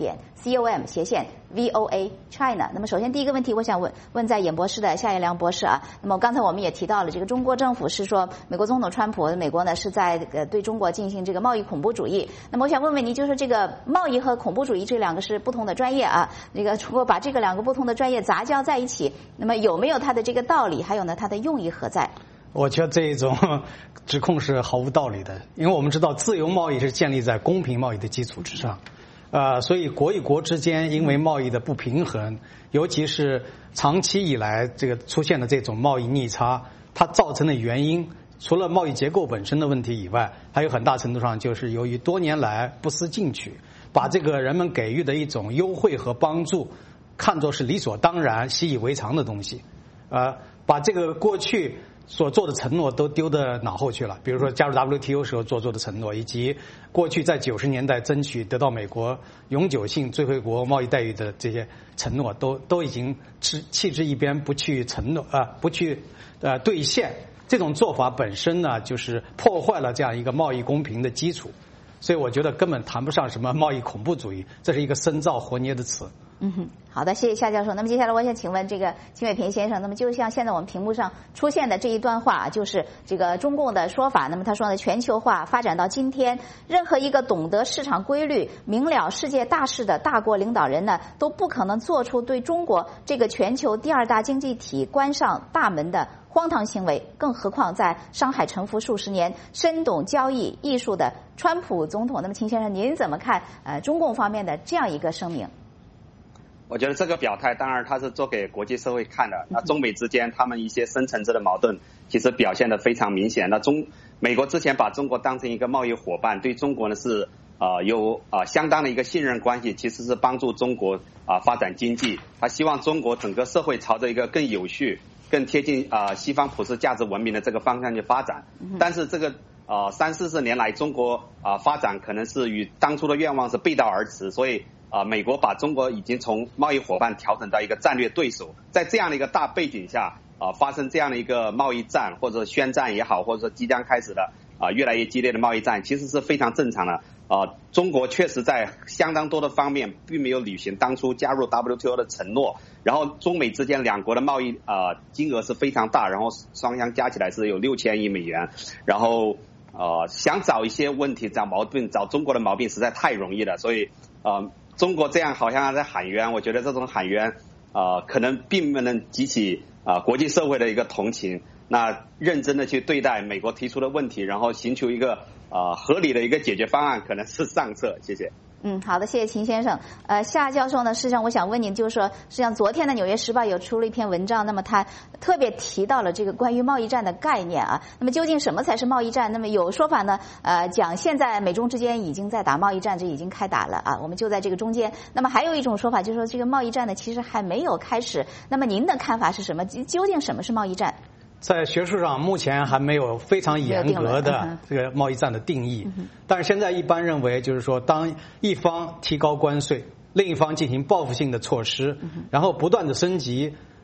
S19: youtube.com/VOA China。那么首先第一个问题，我想问在演播室的夏业良博士啊。那么刚才我们也提到了，这个中国政府是说美国总统川普，美国呢是在对中国进行这个贸易恐怖主义。那么我想问问您，就是这个贸易和恐怖主义这2个是不同的专业啊，这个如果把这个2个不同的专业杂交在一起，那么有没有它的这个道理？还有呢，它的用意何在？
S20: 我觉得这一种指控是毫无道理的，因为我们知道自由贸易是建立在公平贸易的基础之上，所以国与国之间因为贸易的不平衡，尤其是长期以来这个出现的这种贸易逆差，它造成的原因，除了贸易结构本身的问题以外，还有很大程度上就是由于多年来不思进取，把这个人们给予的一种优惠和帮助看作是理所当然、习以为常的东西，把这个过去所做的承诺都丢到脑后去了。比如说加入 WTO 时候做的承诺，以及过去在90年代争取得到美国永久性最惠国贸易待遇的这些承诺，都已经弃之一边，不去承诺不去兑现。这种做法本身呢，就是破坏了这样一个贸易公平的基础，所以我觉得根本谈不上什么贸易恐怖主义，这是一个生造活捏的词。
S19: 好的，谢谢夏教授。那么接下来我想请问这个秦伟平先生，那么就像现在我们屏幕上出现的这一段话，就是这个中共的说法。那么他说呢，全球化发展到今天，任何一个懂得市场规律、明了世界大势的大国领导人呢，都不可能做出对中国这个全球第2大经济体关上大门的荒唐行为，更何况在上海沉浮数十年、深懂交易艺术的川普总统。那么秦先生，您怎么看中共方面的这样一个声明？
S21: 我觉得这个表态当然它是做给国际社会看的，那中美之间他们一些深层次的矛盾其实表现得非常明显。那美国之前把中国当成一个贸易伙伴，对中国呢是有相当的一个信任关系，其实是帮助中国发展经济，他希望中国整个社会朝着一个更有序、更贴近西方普世价值文明的这个方向去发展。但是这个30-40年来中国发展可能是与当初的愿望是背道而驰，所以美国把中国已经从贸易伙伴调整到一个战略对手。在这样的一个大背景下发生这样的一个贸易战，或者宣战也好，或者说即将开始的越来越激烈的贸易战，其实是非常正常的。中国确实在相当多的方面并没有履行当初加入 WTO 的承诺，然后中美之间2国的贸易金额是非常大，然后双方加起来是有6000亿美元，然后想找一些问题、找毛病、找中国的毛病实在太容易了，所以中国这样好像在喊冤，我觉得这种喊冤可能并不能激起国际社会的一个同情，那认真的去对待美国提出的问题，然后寻求一个合理的一个解决方案，可能是上策。谢谢。
S19: 好的，谢谢秦先生。夏教授呢，实际上我想问您，就是说，实际上昨天的《纽约时报》有出了一篇文章，那么他特别提到了这个关于贸易战的概念啊。那么究竟什么才是贸易战？那么有说法呢，讲现在美中之间已经在打贸易战，这已经开打了啊，我们就在这个中间。那么还有一种说法就是说，这个贸易战呢其实还没有开始。那么您的看法是什么？究竟什么是贸易战？
S20: 在学术上目前还没有非常严格的这个贸易战的定义，但是现在一般认为就是说，当一方提高关税，另一方进行报复性的措施，然后不断的升级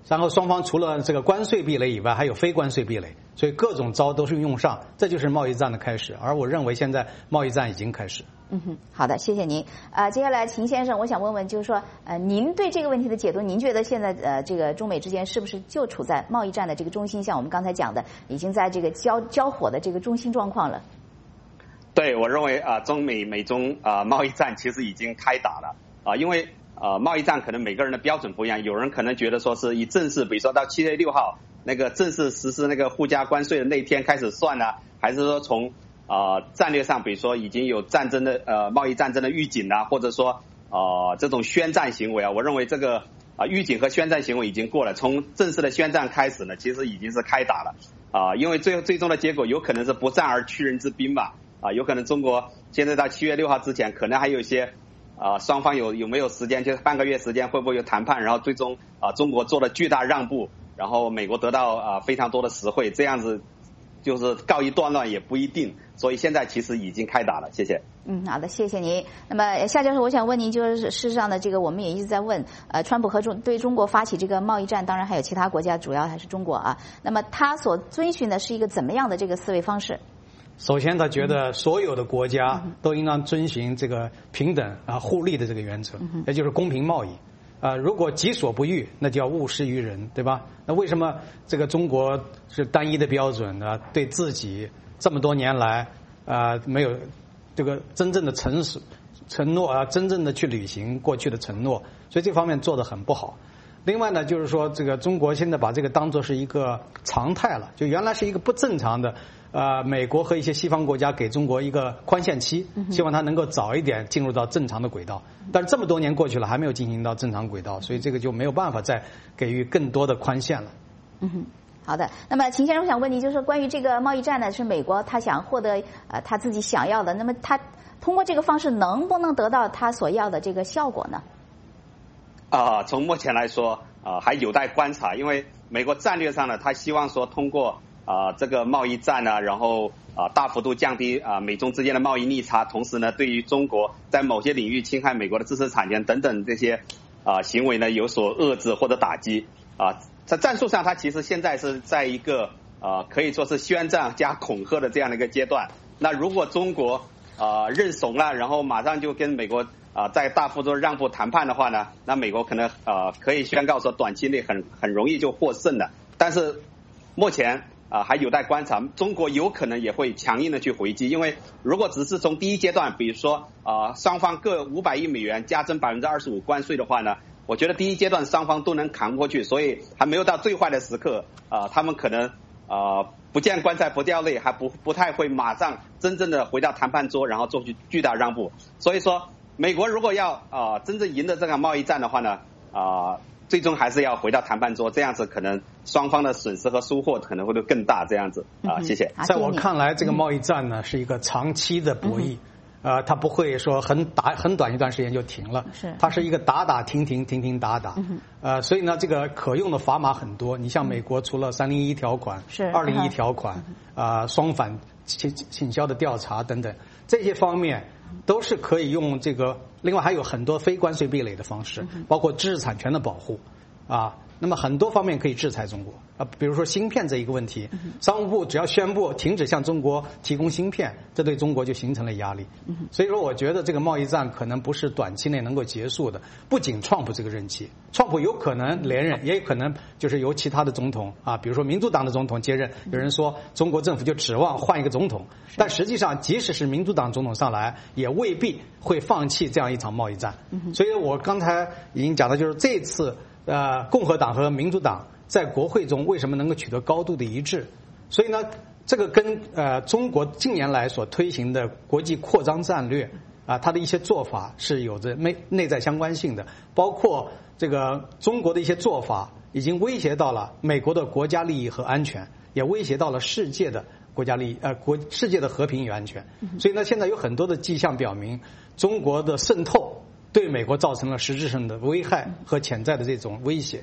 S20: 然后双方除了这个关税壁垒以外，还有非关税壁垒，所以各种招都是用上，这就是贸易战的开始。而我认为现在贸易战已经开始。
S19: 好的，谢谢您。接下来秦先生，我想问问，就是说，您对这个问题的解读，您觉得现在这个中美之间是不是就处在贸易战的这个中心？像我们刚才讲的，已经在这个交火的这个中心状况了。
S21: 对，我认为中美中贸易战其实已经开打了因为贸易战可能每个人的标准不一样，有人可能觉得说是以正式，比如说到7月6号那个正式实施那个互加关税的那天开始算呢，还是说从战略上，比如说已经有战争的贸易战争的预警啊，或者说这种宣战行为啊，我认为这个预警和宣战行为已经过了，从正式的宣战开始呢，其实已经是开打了因为最终的结果有可能是不战而屈人之兵吧有可能中国现在到7月6号之前，可能还有一些双方有没有时间，就是半个月时间，会不会有谈判，然后最终中国做了巨大让步，然后美国得到非常多的实惠，这样子就是告一段落也不一定，所以现在其实已经开打了。谢谢。
S19: 好的，谢谢您。那么夏教授，我想问您，就是事实上的这个，我们也一直在问，川普对中国发起这个贸易战，当然还有其他国家，主要还是中国啊。那么他所遵循的是一个怎么样的这个思维方式？
S20: 首先，他觉得所有的国家都应当遵循这个平等互利的这个原则，也就是公平贸易。如果己所不欲，那就要勿施于人，对吧？那为什么这个中国是单一的标准呢？对自己这么多年来没有这个真正的承诺真正的去履行过去的承诺，所以这方面做得很不好。另外呢，就是说这个中国现在把这个当作是一个常态了，就原来是一个不正常的。美国和一些西方国家给中国一个宽限期，希望它能够早一点进入到正常的轨道。但是这么多年过去了，还没有进行到正常轨道，所以这个就没有办法再给予更多的宽限了。
S19: 好的。那么秦先生，我想问你，就是关于这个贸易战呢，是美国他想获得他自己想要的，那么他通过这个方式能不能得到他所要的这个效果呢？
S21: 从目前来说还有待观察，因为美国战略上呢，他希望说通过这个贸易战呢，然后大幅度降低美中之间的贸易逆差，同时呢，对于中国在某些领域侵害美国的知识产权等等这些行为呢有所遏制或者打击在战术上，它其实现在是在一个可以说是宣战加恐吓的这样的一个阶段。那如果中国认怂了，然后马上就跟美国在大幅度让步谈判的话呢，那美国可能可以宣告说短期内很容易就获胜了。但是目前还有待观察，中国有可能也会强硬的去回击，因为如果只是从第一阶段，比如说双方各500亿美元加征25%关税的话呢，我觉得第一阶段双方都能扛过去，所以还没有到最坏的时刻他们可能不见棺材不掉泪，还不太会马上真正的回到谈判桌，然后做出巨大让步。所以说美国如果要真正赢得这场贸易战的话呢最终还是要回到谈判桌，这样子可能双方的损失和收获可能会更大，这样子谢谢。
S20: 在我看来，这个贸易战呢是一个长期的博弈，它不会说很短一段时间就停了，它是一个打停停打，所以呢，这个可用的砝码很多。你像美国除了301条款、201条款，双反倾销的调查等等这些方面，都是可以用这个。另外还有很多非关税壁垒的方式，包括知识产权的保护那么很多方面可以制裁中国比如说芯片这一个问题，商务部只要宣布停止向中国提供芯片，这对中国就形成了压力。所以说我觉得这个贸易战可能不是短期内能够结束的。不仅川普这个任期，川普有可能连任，也有可能就是由其他的总统比如说民主党的总统接任。有人说中国政府就指望换一个总统，但实际上即使是民主党总统上来，也未必会放弃这样一场贸易战。所以我刚才已经讲的就是这次共和党和民主党在国会中为什么能够取得高度的一致？所以呢，这个跟中国近年来所推行的国际扩张战略它的一些做法是有着内在相关性的，包括这个中国的一些做法已经威胁到了美国的国家利益和安全，也威胁到了世界的国家利益世界的和平与安全。所以呢，现在有很多的迹象表明，中国的渗透对美国造成了实质上的危害和潜在的这种威胁。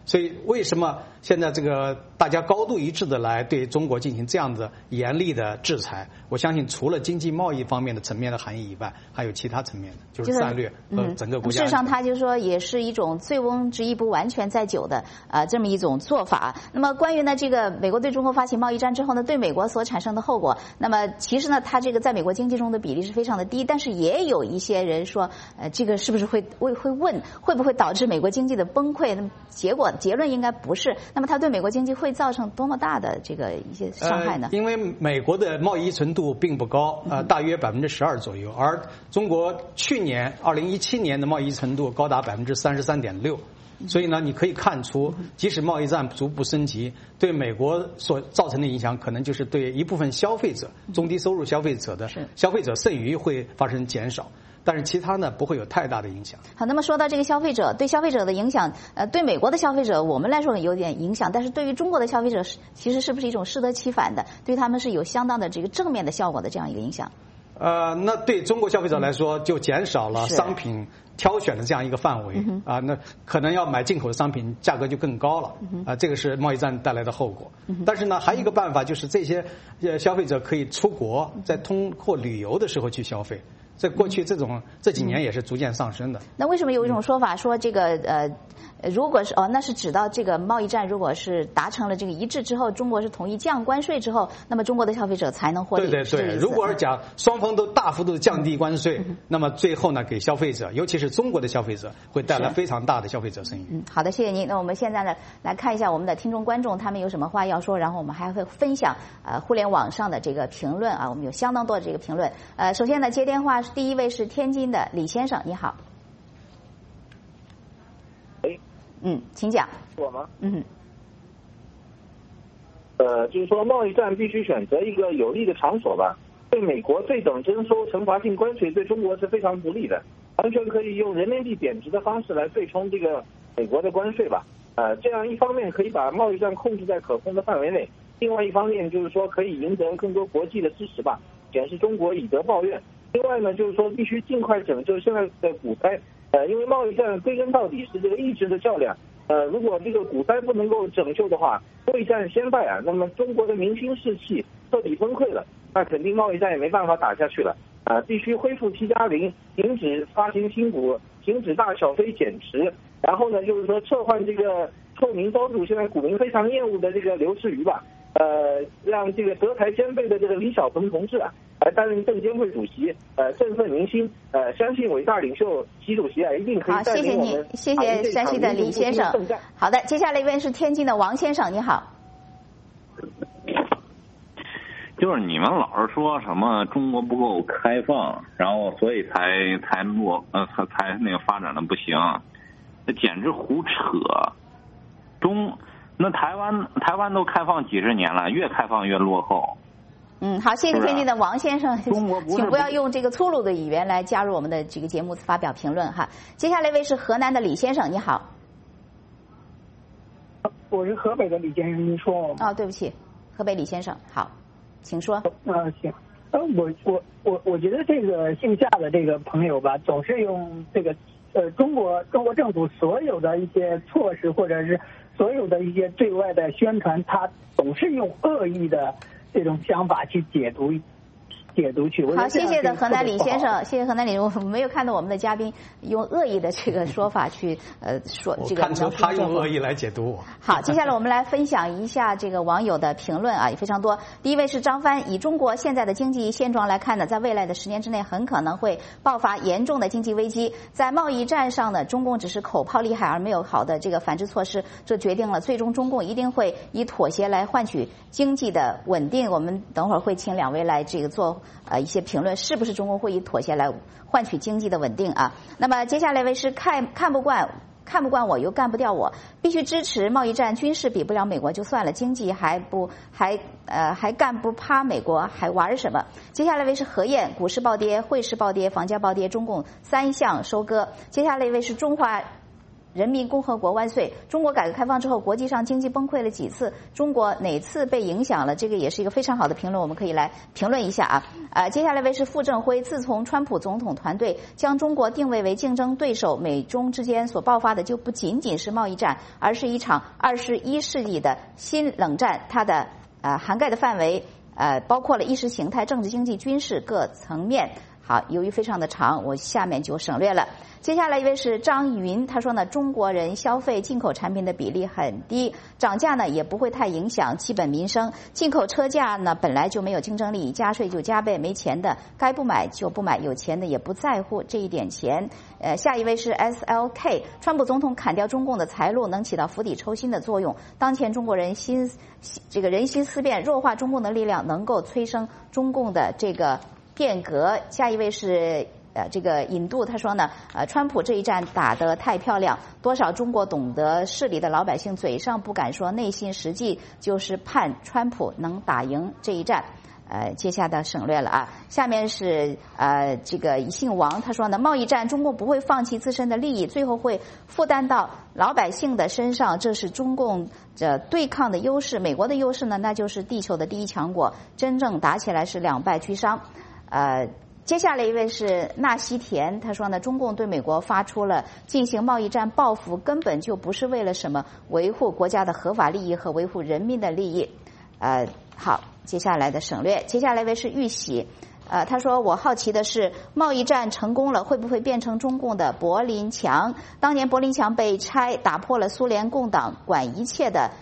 S20: 所以为什么现在这个大家高度一致的来对中国进行这样的严厉的制裁？我相信除了经济贸易方面的层面的含义以外，还有其他层面的，就是战略和整个国家。
S19: 事实上，他就说也是一种醉翁之意不完全在酒的这么一种做法。那么关于呢这个美国对中国发起贸易战之后呢，对美国所产生的后果，那么其实呢，它这个在美国经济中的比例是非常的低，但是也有一些人说，这个是不是会问会不会导致美国经济的崩溃？那么结论应该不是。那么它对美国经济会造成多么大的这个一些伤害呢？
S20: 因为美国的贸易依存度并不高，大约12%左右，而中国去年2017年的贸易依存度高达33.6%。所以呢，你可以看出，即使贸易战逐步升级，对美国所造成的影响，可能就是对一部分消费者、中低收入消费者的消费者剩余会发生减少。但是其他呢不会有太大的影响。
S19: 好，那么说到这个消费者，对消费者的影响，对美国的消费者我们来说有点影响，但是对于中国的消费者，其实是不是一种适得其反的，对他们是有相当的这个正面的效果的这样一个影响？
S20: 那对中国消费者来说，就减少了商品挑选的这样一个范围那可能要买进口的商品价格就更高了这个是贸易战带来的后果。但是呢，还有一个办法就是这些消费者可以出国，在通过旅游的时候去消费。在过去这几年也是逐渐上升的。
S19: 那为什么有一种说法说这个如果是那是指到这个贸易战如果是达成了这个一致之后，中国是同意降关税之后，那么中国的消费者才能获利。
S20: 对，如果是讲双方都大幅度降低关税，那么最后呢，给消费者，尤其是中国的消费者，会带来非常大的消费者剩余。
S19: 好的，谢谢您。那我们现在呢，来看一下我们的听众观众他们有什么话要说，然后我们还会分享互联网上的这个评论我们有相当多的这个评论。首先呢，接电话第一位是天津的李先生，你好。请讲。
S1: 我吗？就是说贸易战必须选择一个有利的场所吧。对美国对等征收惩罚性关税对中国是非常不利的，完全可以用人民币贬值的方式来对冲这个美国的关税吧。这样一方面可以把贸易战控制在可控的范围内，另外一方面就是说可以赢得更多国际的支持吧，显示中国以德报怨。另外呢，就是说必须尽快拯救现在的股灾，因为贸易战归根到底是这个意志的较量。如果这个股灾不能够拯救的话，未战先败那么中国的民心士气彻底崩溃了，那肯定贸易战也没办法打下去了。必须恢复7+0，停止发行新股，停止大小非减持，然后呢，就是说撤换这个臭名昭著、现在股民非常厌恶的这个刘士余吧。让这个德台兼备的这个李小鹏同志来担任证监会主席，振奋民心，相信伟大领袖习主席一定可以带领我们。
S19: 好，谢谢山西的李先生。好的，接下来一位是天津的王先生，你好。
S22: 就是你们老是说什么中国不够开放，然后所以才那个发展的不行，这简直胡扯。那台湾都开放几十年了，越开放越落后。
S19: 好，谢谢天津的王先生，请不要用这个粗鲁的语言来加入我们的这个节目发表评论哈。接下来一位是河南的李先生，你好。
S23: 我是河北的李先生，您说我吗？
S19: 对不起，河北李先生，好，请说。
S23: 行。我觉得这个姓夏的这个朋友吧，总是用这个中国政府所有的一些措施或者是所有的一些对外的宣传，他总是用恶意的这种想法去解读去。
S19: 好，谢谢的河南李先生，谢谢河南李，我没有看到我们的嘉宾用恶意的这个说法去说这个。
S20: 我看出他用恶意来解读我。
S19: 好，接下来我们来分享一下这个网友的评论也非常多。第一位是张帆，以中国现在的经济现状来看呢，在未来的10年之内很可能会爆发严重的经济危机。在贸易战上呢，中共只是口炮厉害而没有好的这个反制措施，这决定了最终中共一定会以妥协来换取经济的稳定。我们等会儿会请2位来这个做一些评论，是不是中国会以妥协来换取经济的稳定那么接下来一位是看不惯我又干不掉我，必须支持贸易战，军事比不了美国就算了，经济还干不趴美国，还玩什么？接下来一位是何燕，股市暴跌，汇市暴跌，房价暴跌，中共3项收割。接下来一位是中华人民共和国万岁！中国改革开放之后，国际上经济崩溃了几次？中国哪次被影响了？这个也是一个非常好的评论，我们可以来评论一下啊。接下来为是傅政辉，自从川普总统团队将中国定位为竞争对手，美中之间所爆发的就不仅仅是贸易战，而是一场21世纪的新冷战。它的涵盖的范围包括了意识形态、政治、经济、军事各层面。好，由于非常的长，我下面就省略了。接下来一位是张云，他说呢，中国人消费进口产品的比例很低，涨价呢也不会太影响基本民生。进口车价呢本来就没有竞争力，加税就加倍，没钱的该不买就不买，有钱的也不在乎这一点钱。下一位是 SLK， 川普总统砍掉中共的财路，能起到釜底抽薪的作用。当前中国人人心思变，弱化中共的力量，能够催生中共的这个变革。下一位是这个引渡，他说呢，川普这一战打得太漂亮，多少中国懂得事理的老百姓嘴上不敢说，内心实际就是盼川普能打赢这一战。接下的省略了啊。下面是这个姓王，他说呢，贸易战中共不会放弃自身的利益，最后会负担到老百姓的身上，这是中共对抗的优势。美国的优势呢，那就是地球的第一强国，真正打起来是两败俱伤。接下来一位是纳西田，他说呢，中共对美国发出了进行贸易战报复，根本就不是为了什么维护国家的合法利益和维护人民的利益。好，接下来的省略。接下来一位是玉玺，他说我好奇的是，贸易战成功了，会不会变成中共的柏林墙？当年柏林墙被拆，打破了苏联共党管一切的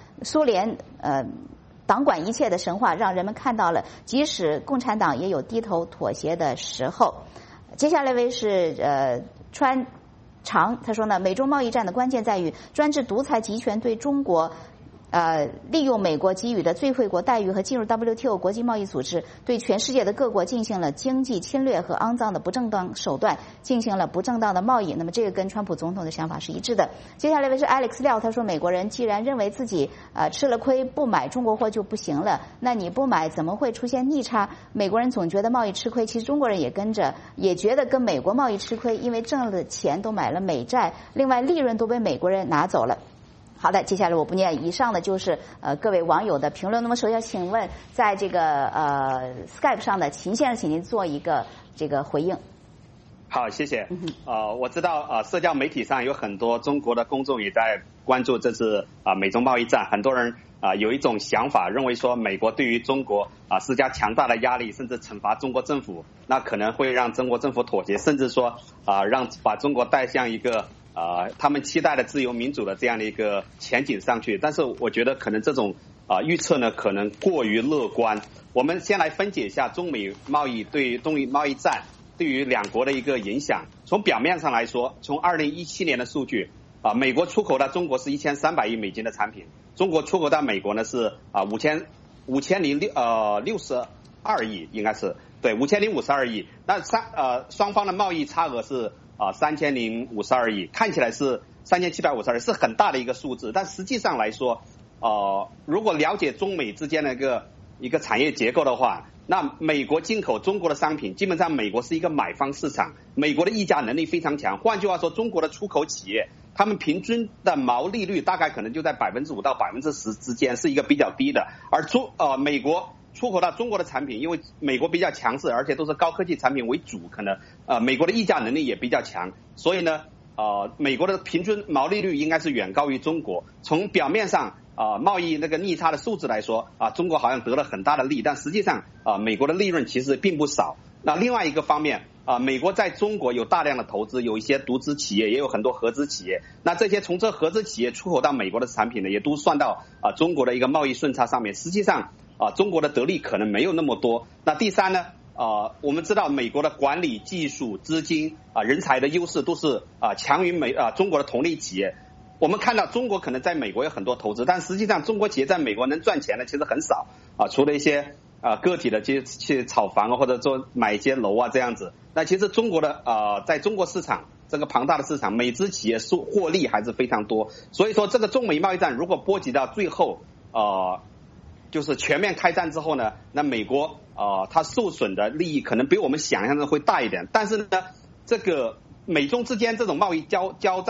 S19: 党管一切的神话，让人们看到了即使共产党也有低头妥协的时候。接下来一位是川长，他说呢，美中贸易战的关键在于专制独裁集权对中国利用美国给予的最惠国待遇和进入 WTO 国际贸易组织，对全世界的各国进行了经济侵略和肮脏的不正当手段，进行了不正当的贸易。那么这个跟川普总统的想法是一致的。接下来位是 Alex 廖，他说美国人既然认为自己吃了亏，不买中国货就不行了，那你不买怎么会出现逆差？美国人总觉得贸易吃亏，其实中国人也觉得跟美国贸易吃亏，因为挣了的钱都买了美债，另外利润都被美国人拿走了。好的，接下来我不念，以上的就是各位网友的评论。那么首先请问，在这个Skype 上的秦先生，请您做一个这个回应。
S21: 好，谢谢。我知道社交媒体上有很多中国的公众也在关注这次美中贸易战，很多人有一种想法，认为说美国对于中国施加强大的压力，甚至惩罚中国政府，那可能会让中国政府妥协，甚至说把中国带向一个他们期待的自由民主的这样的一个前景上去。但是我觉得可能这种预测呢可能过于乐观。我们先来分解一下中美贸易战对于两国的一个影响。从表面上来说，从2017年的数据美国出口到中国是1300亿美金的产品，中国出口到美国呢是5062亿，应该是对5052亿。那双方的贸易差额是3052亿，看起来是3752亿，是很大的一个数字。但实际上来说，如果了解中美之间的一个产业结构的话，那美国进口中国的商品，基本上美国是一个买方市场，美国的议价能力非常强。换句话说，中国的出口企业，他们平均的毛利率大概可能就在5%到10%之间，是一个比较低的。而美国出口到中国的产品，因为美国比较强势，而且都是高科技产品为主，可能美国的议价能力也比较强，所以呢美国的平均毛利率应该是远高于中国。从表面上贸易那个逆差的数字来说中国好像得了很大的利，但实际上美国的利润其实并不少。那另外一个方面美国在中国有大量的投资，有一些独资企业，也有很多合资企业。那这些从这合资企业出口到美国的产品呢，也都算到中国的一个贸易顺差上面。实际上中国的得利可能没有那么多。那第三呢我们知道美国的管理、技术、资金人才的优势都是强于中国的同类企业。我们看到中国可能在美国有很多投资，但实际上中国企业在美国能赚钱的其实很少除了一些个体的去炒房或者买一些楼这样子。那其实中国的在中国市场这个庞大的市场，美资企业获利还是非常多。所以说这个中美贸易战如果波及到最后就是全面开战之后呢，那美国它受损的利益可能比我们想象的会大一点。但是呢，这个美中之间这种贸易交战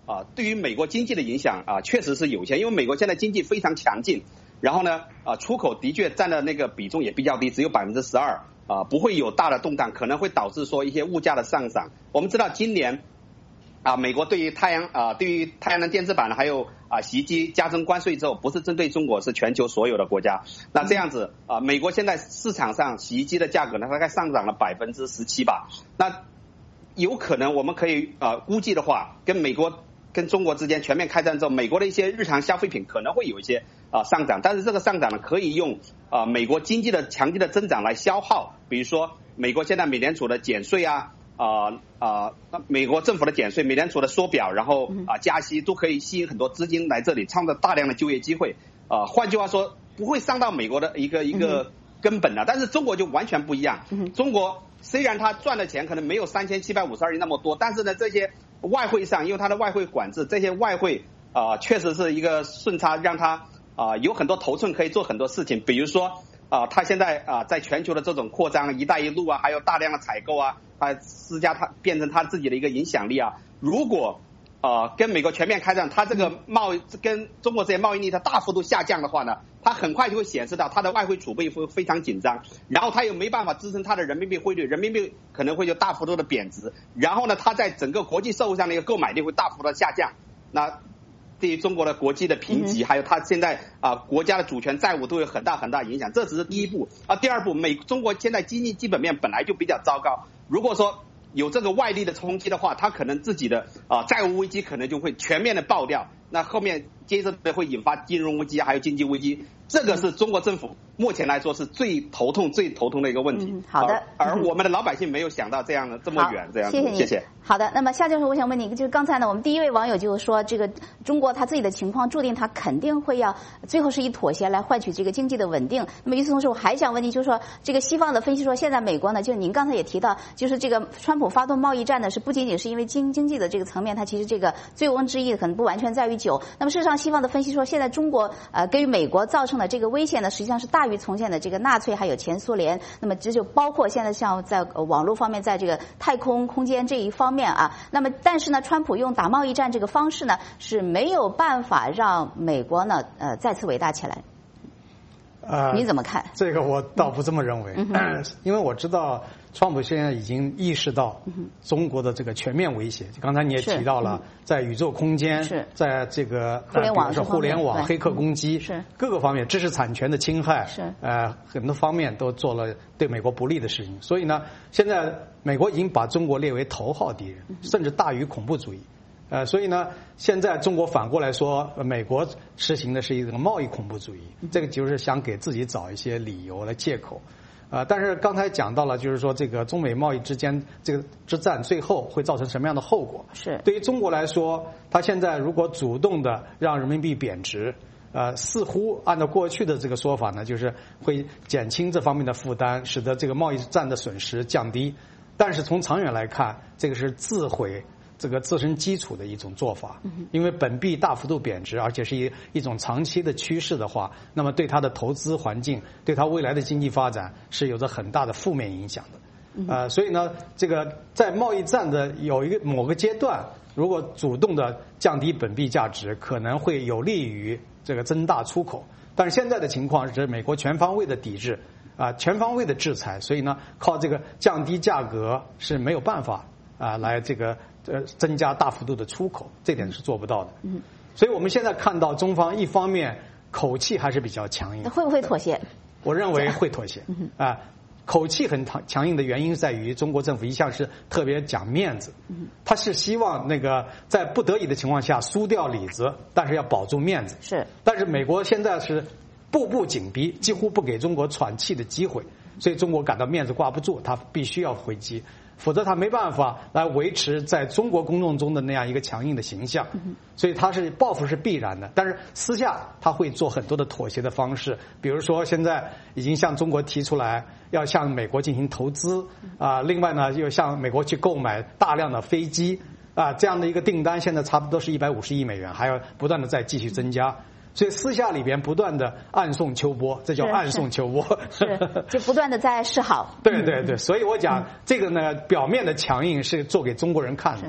S21: 对于美国经济的影响确实是有限，因为美国现在经济非常强劲，然后呢出口的确占的那个比重也比较低，只有12%，不会有大的动荡，可能会导致说一些物价的上涨。我们知道今年美国对于太阳能电子板还有洗衣机加征关税之后，不是针对中国，是全球所有的国家。那这样子美国现在市场上洗衣机的价格呢，大概上涨了17%吧。那有可能我们可以估计的话，跟中国之间全面开战之后，美国的一些日常消费品可能会有一些上涨，但是这个上涨呢，可以用美国经济的强劲的增长来消耗，比如说美国现在美联储的减税美国政府的减税，美联储的缩表，然后加息，都可以吸引很多资金来这里，创造大量的就业机会。换句话说，不会伤到美国的一个根本的。但是中国就完全不一样，中国虽然他赚的钱可能没有3752亿那么多，但是呢，这些外汇上，因为它的外汇管制，这些外汇确实是一个顺差，让它有很多头寸可以做很多事情。比如说它现在在全球的这种扩张，一带一路还有大量的采购它施加它变成它自己的一个影响力如果跟美国全面开战，它这个跟中国这些贸易逆差大幅度下降的话呢，它很快就会显示到它的外汇储备会非常紧张，然后它又没办法支撑它的人民币汇率，人民币可能会就大幅度的贬值，然后呢，它在整个国际社会上的一个购买力会大幅度的下降。那对于中国的国际的评级，还有它现在国家的主权债务都有很大很大影响，这只是第一步第二步，中国现在经济基本面本来就比较糟糕，如果说有这个外力的冲击的话，它可能自己的债务危机可能就会全面的爆掉，那后面接着会引发金融危机还有经济危机，这个是中国政府目前来说是最头痛的一个问题。
S19: 好的，
S21: 而我们的老百姓没有想到这样的这么远，这样子。谢谢。
S19: 好的，那么夏教授，我想问你，就是刚才呢，我们第一位网友就是说，这个中国他自己的情况注定他肯定会要最后是以妥协来换取这个经济的稳定。那么与此同时，我还想问你，就是说这个西方的分析说，现在美国呢，就您刚才也提到，就是这个川普发动贸易战呢，是不仅仅是因为经济的这个层面，它其实这个醉翁之意可能不完全在于酒。那么事实上，西方的分析说，现在中国给予美国造成的这个威胁呢，实际上是大于从前的这个纳粹还有前苏联。那么这就包括现在像在网络方面，在这个太空空间这一方面那么但是呢，川普用打贸易战这个方式呢，是没有办法让美国呢再次伟大起来。你怎么看？
S20: 这个我倒不这么认为，因为我知道川普现在已经意识到中国的这个全面威胁。刚才你也提到了，在宇宙空间，在这个互联网黑客攻击，各个方面知识产权的侵害，很多方面都做了对美国不利的事情。所以呢，现在美国已经把中国列为头号敌人，甚至大于恐怖主义。所以呢，现在中国反过来说，美国实行的是一种贸易恐怖主义，这个就是想给自己找一些理由来借口。但是刚才讲到了，就是说这个中美贸易之间这个之战最后会造成什么样的后果？
S19: 是
S20: 对于中国来说，它现在如果主动的让人民币贬值，似乎按照过去的这个说法呢，就是会减轻这方面的负担，使得这个贸易战的损失降低。但是从长远来看，这个是自毁这个自身基础的一种做法，因为本币大幅度贬值，而且是一种长期的趋势的话，那么对它的投资环境，对它未来的经济发展是有着很大的负面影响的。所以呢，这个在贸易战的某个阶段，如果主动的降低本币价值，可能会有利于这个增大出口。但是现在的情况是美国全方位的抵制全方位的制裁，所以呢，靠这个降低价格是没有办法来这个增加大幅度的出口，这点是做不到的。所以我们现在看到中方一方面口气还是比较强硬，
S19: 会不会妥协？
S20: 我认为会妥协。口气很强硬的原因在于中国政府一向是特别讲面子，他是希望那个在不得已的情况下输掉里子，但是要保住面子。
S19: 是，
S20: 但是美国现在是步步紧逼，几乎不给中国喘气的机会，所以中国感到面子挂不住，他必须要回击，否则他没办法来维持在中国公众中的那样一个强硬的形象。所以他是报复是必然的，但是私下他会做很多的妥协的方式，比如说现在已经向中国提出来要向美国进行投资另外呢又向美国去购买大量的飞机这样的一个订单现在差不多是150亿美元，还要不断的再继续增加。所以私下里边不断的暗送秋波，这叫暗送秋波，
S19: 就不断的在示好。
S20: 对对对，所以我讲这个呢，表面的强硬是做给中国人看的。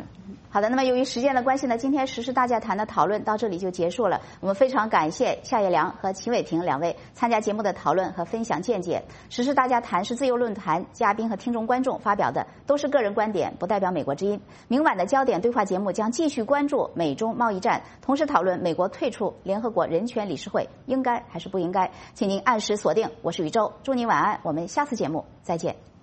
S19: 好的，那么由于时间的关系呢，今天时事大家谈的讨论到这里就结束了。我们非常感谢夏叶良和齐伟平两位参加节目的讨论和分享见解。时事大家谈是自由论坛，嘉宾和听众观众发表的都是个人观点，不代表美国之音。明晚的焦点对话节目将继续关注美中贸易战，同时讨论美国退出联合国人权理事会应该还是不应该。请您按时锁定，我是宇宙，祝您晚安，我们下次节目再见。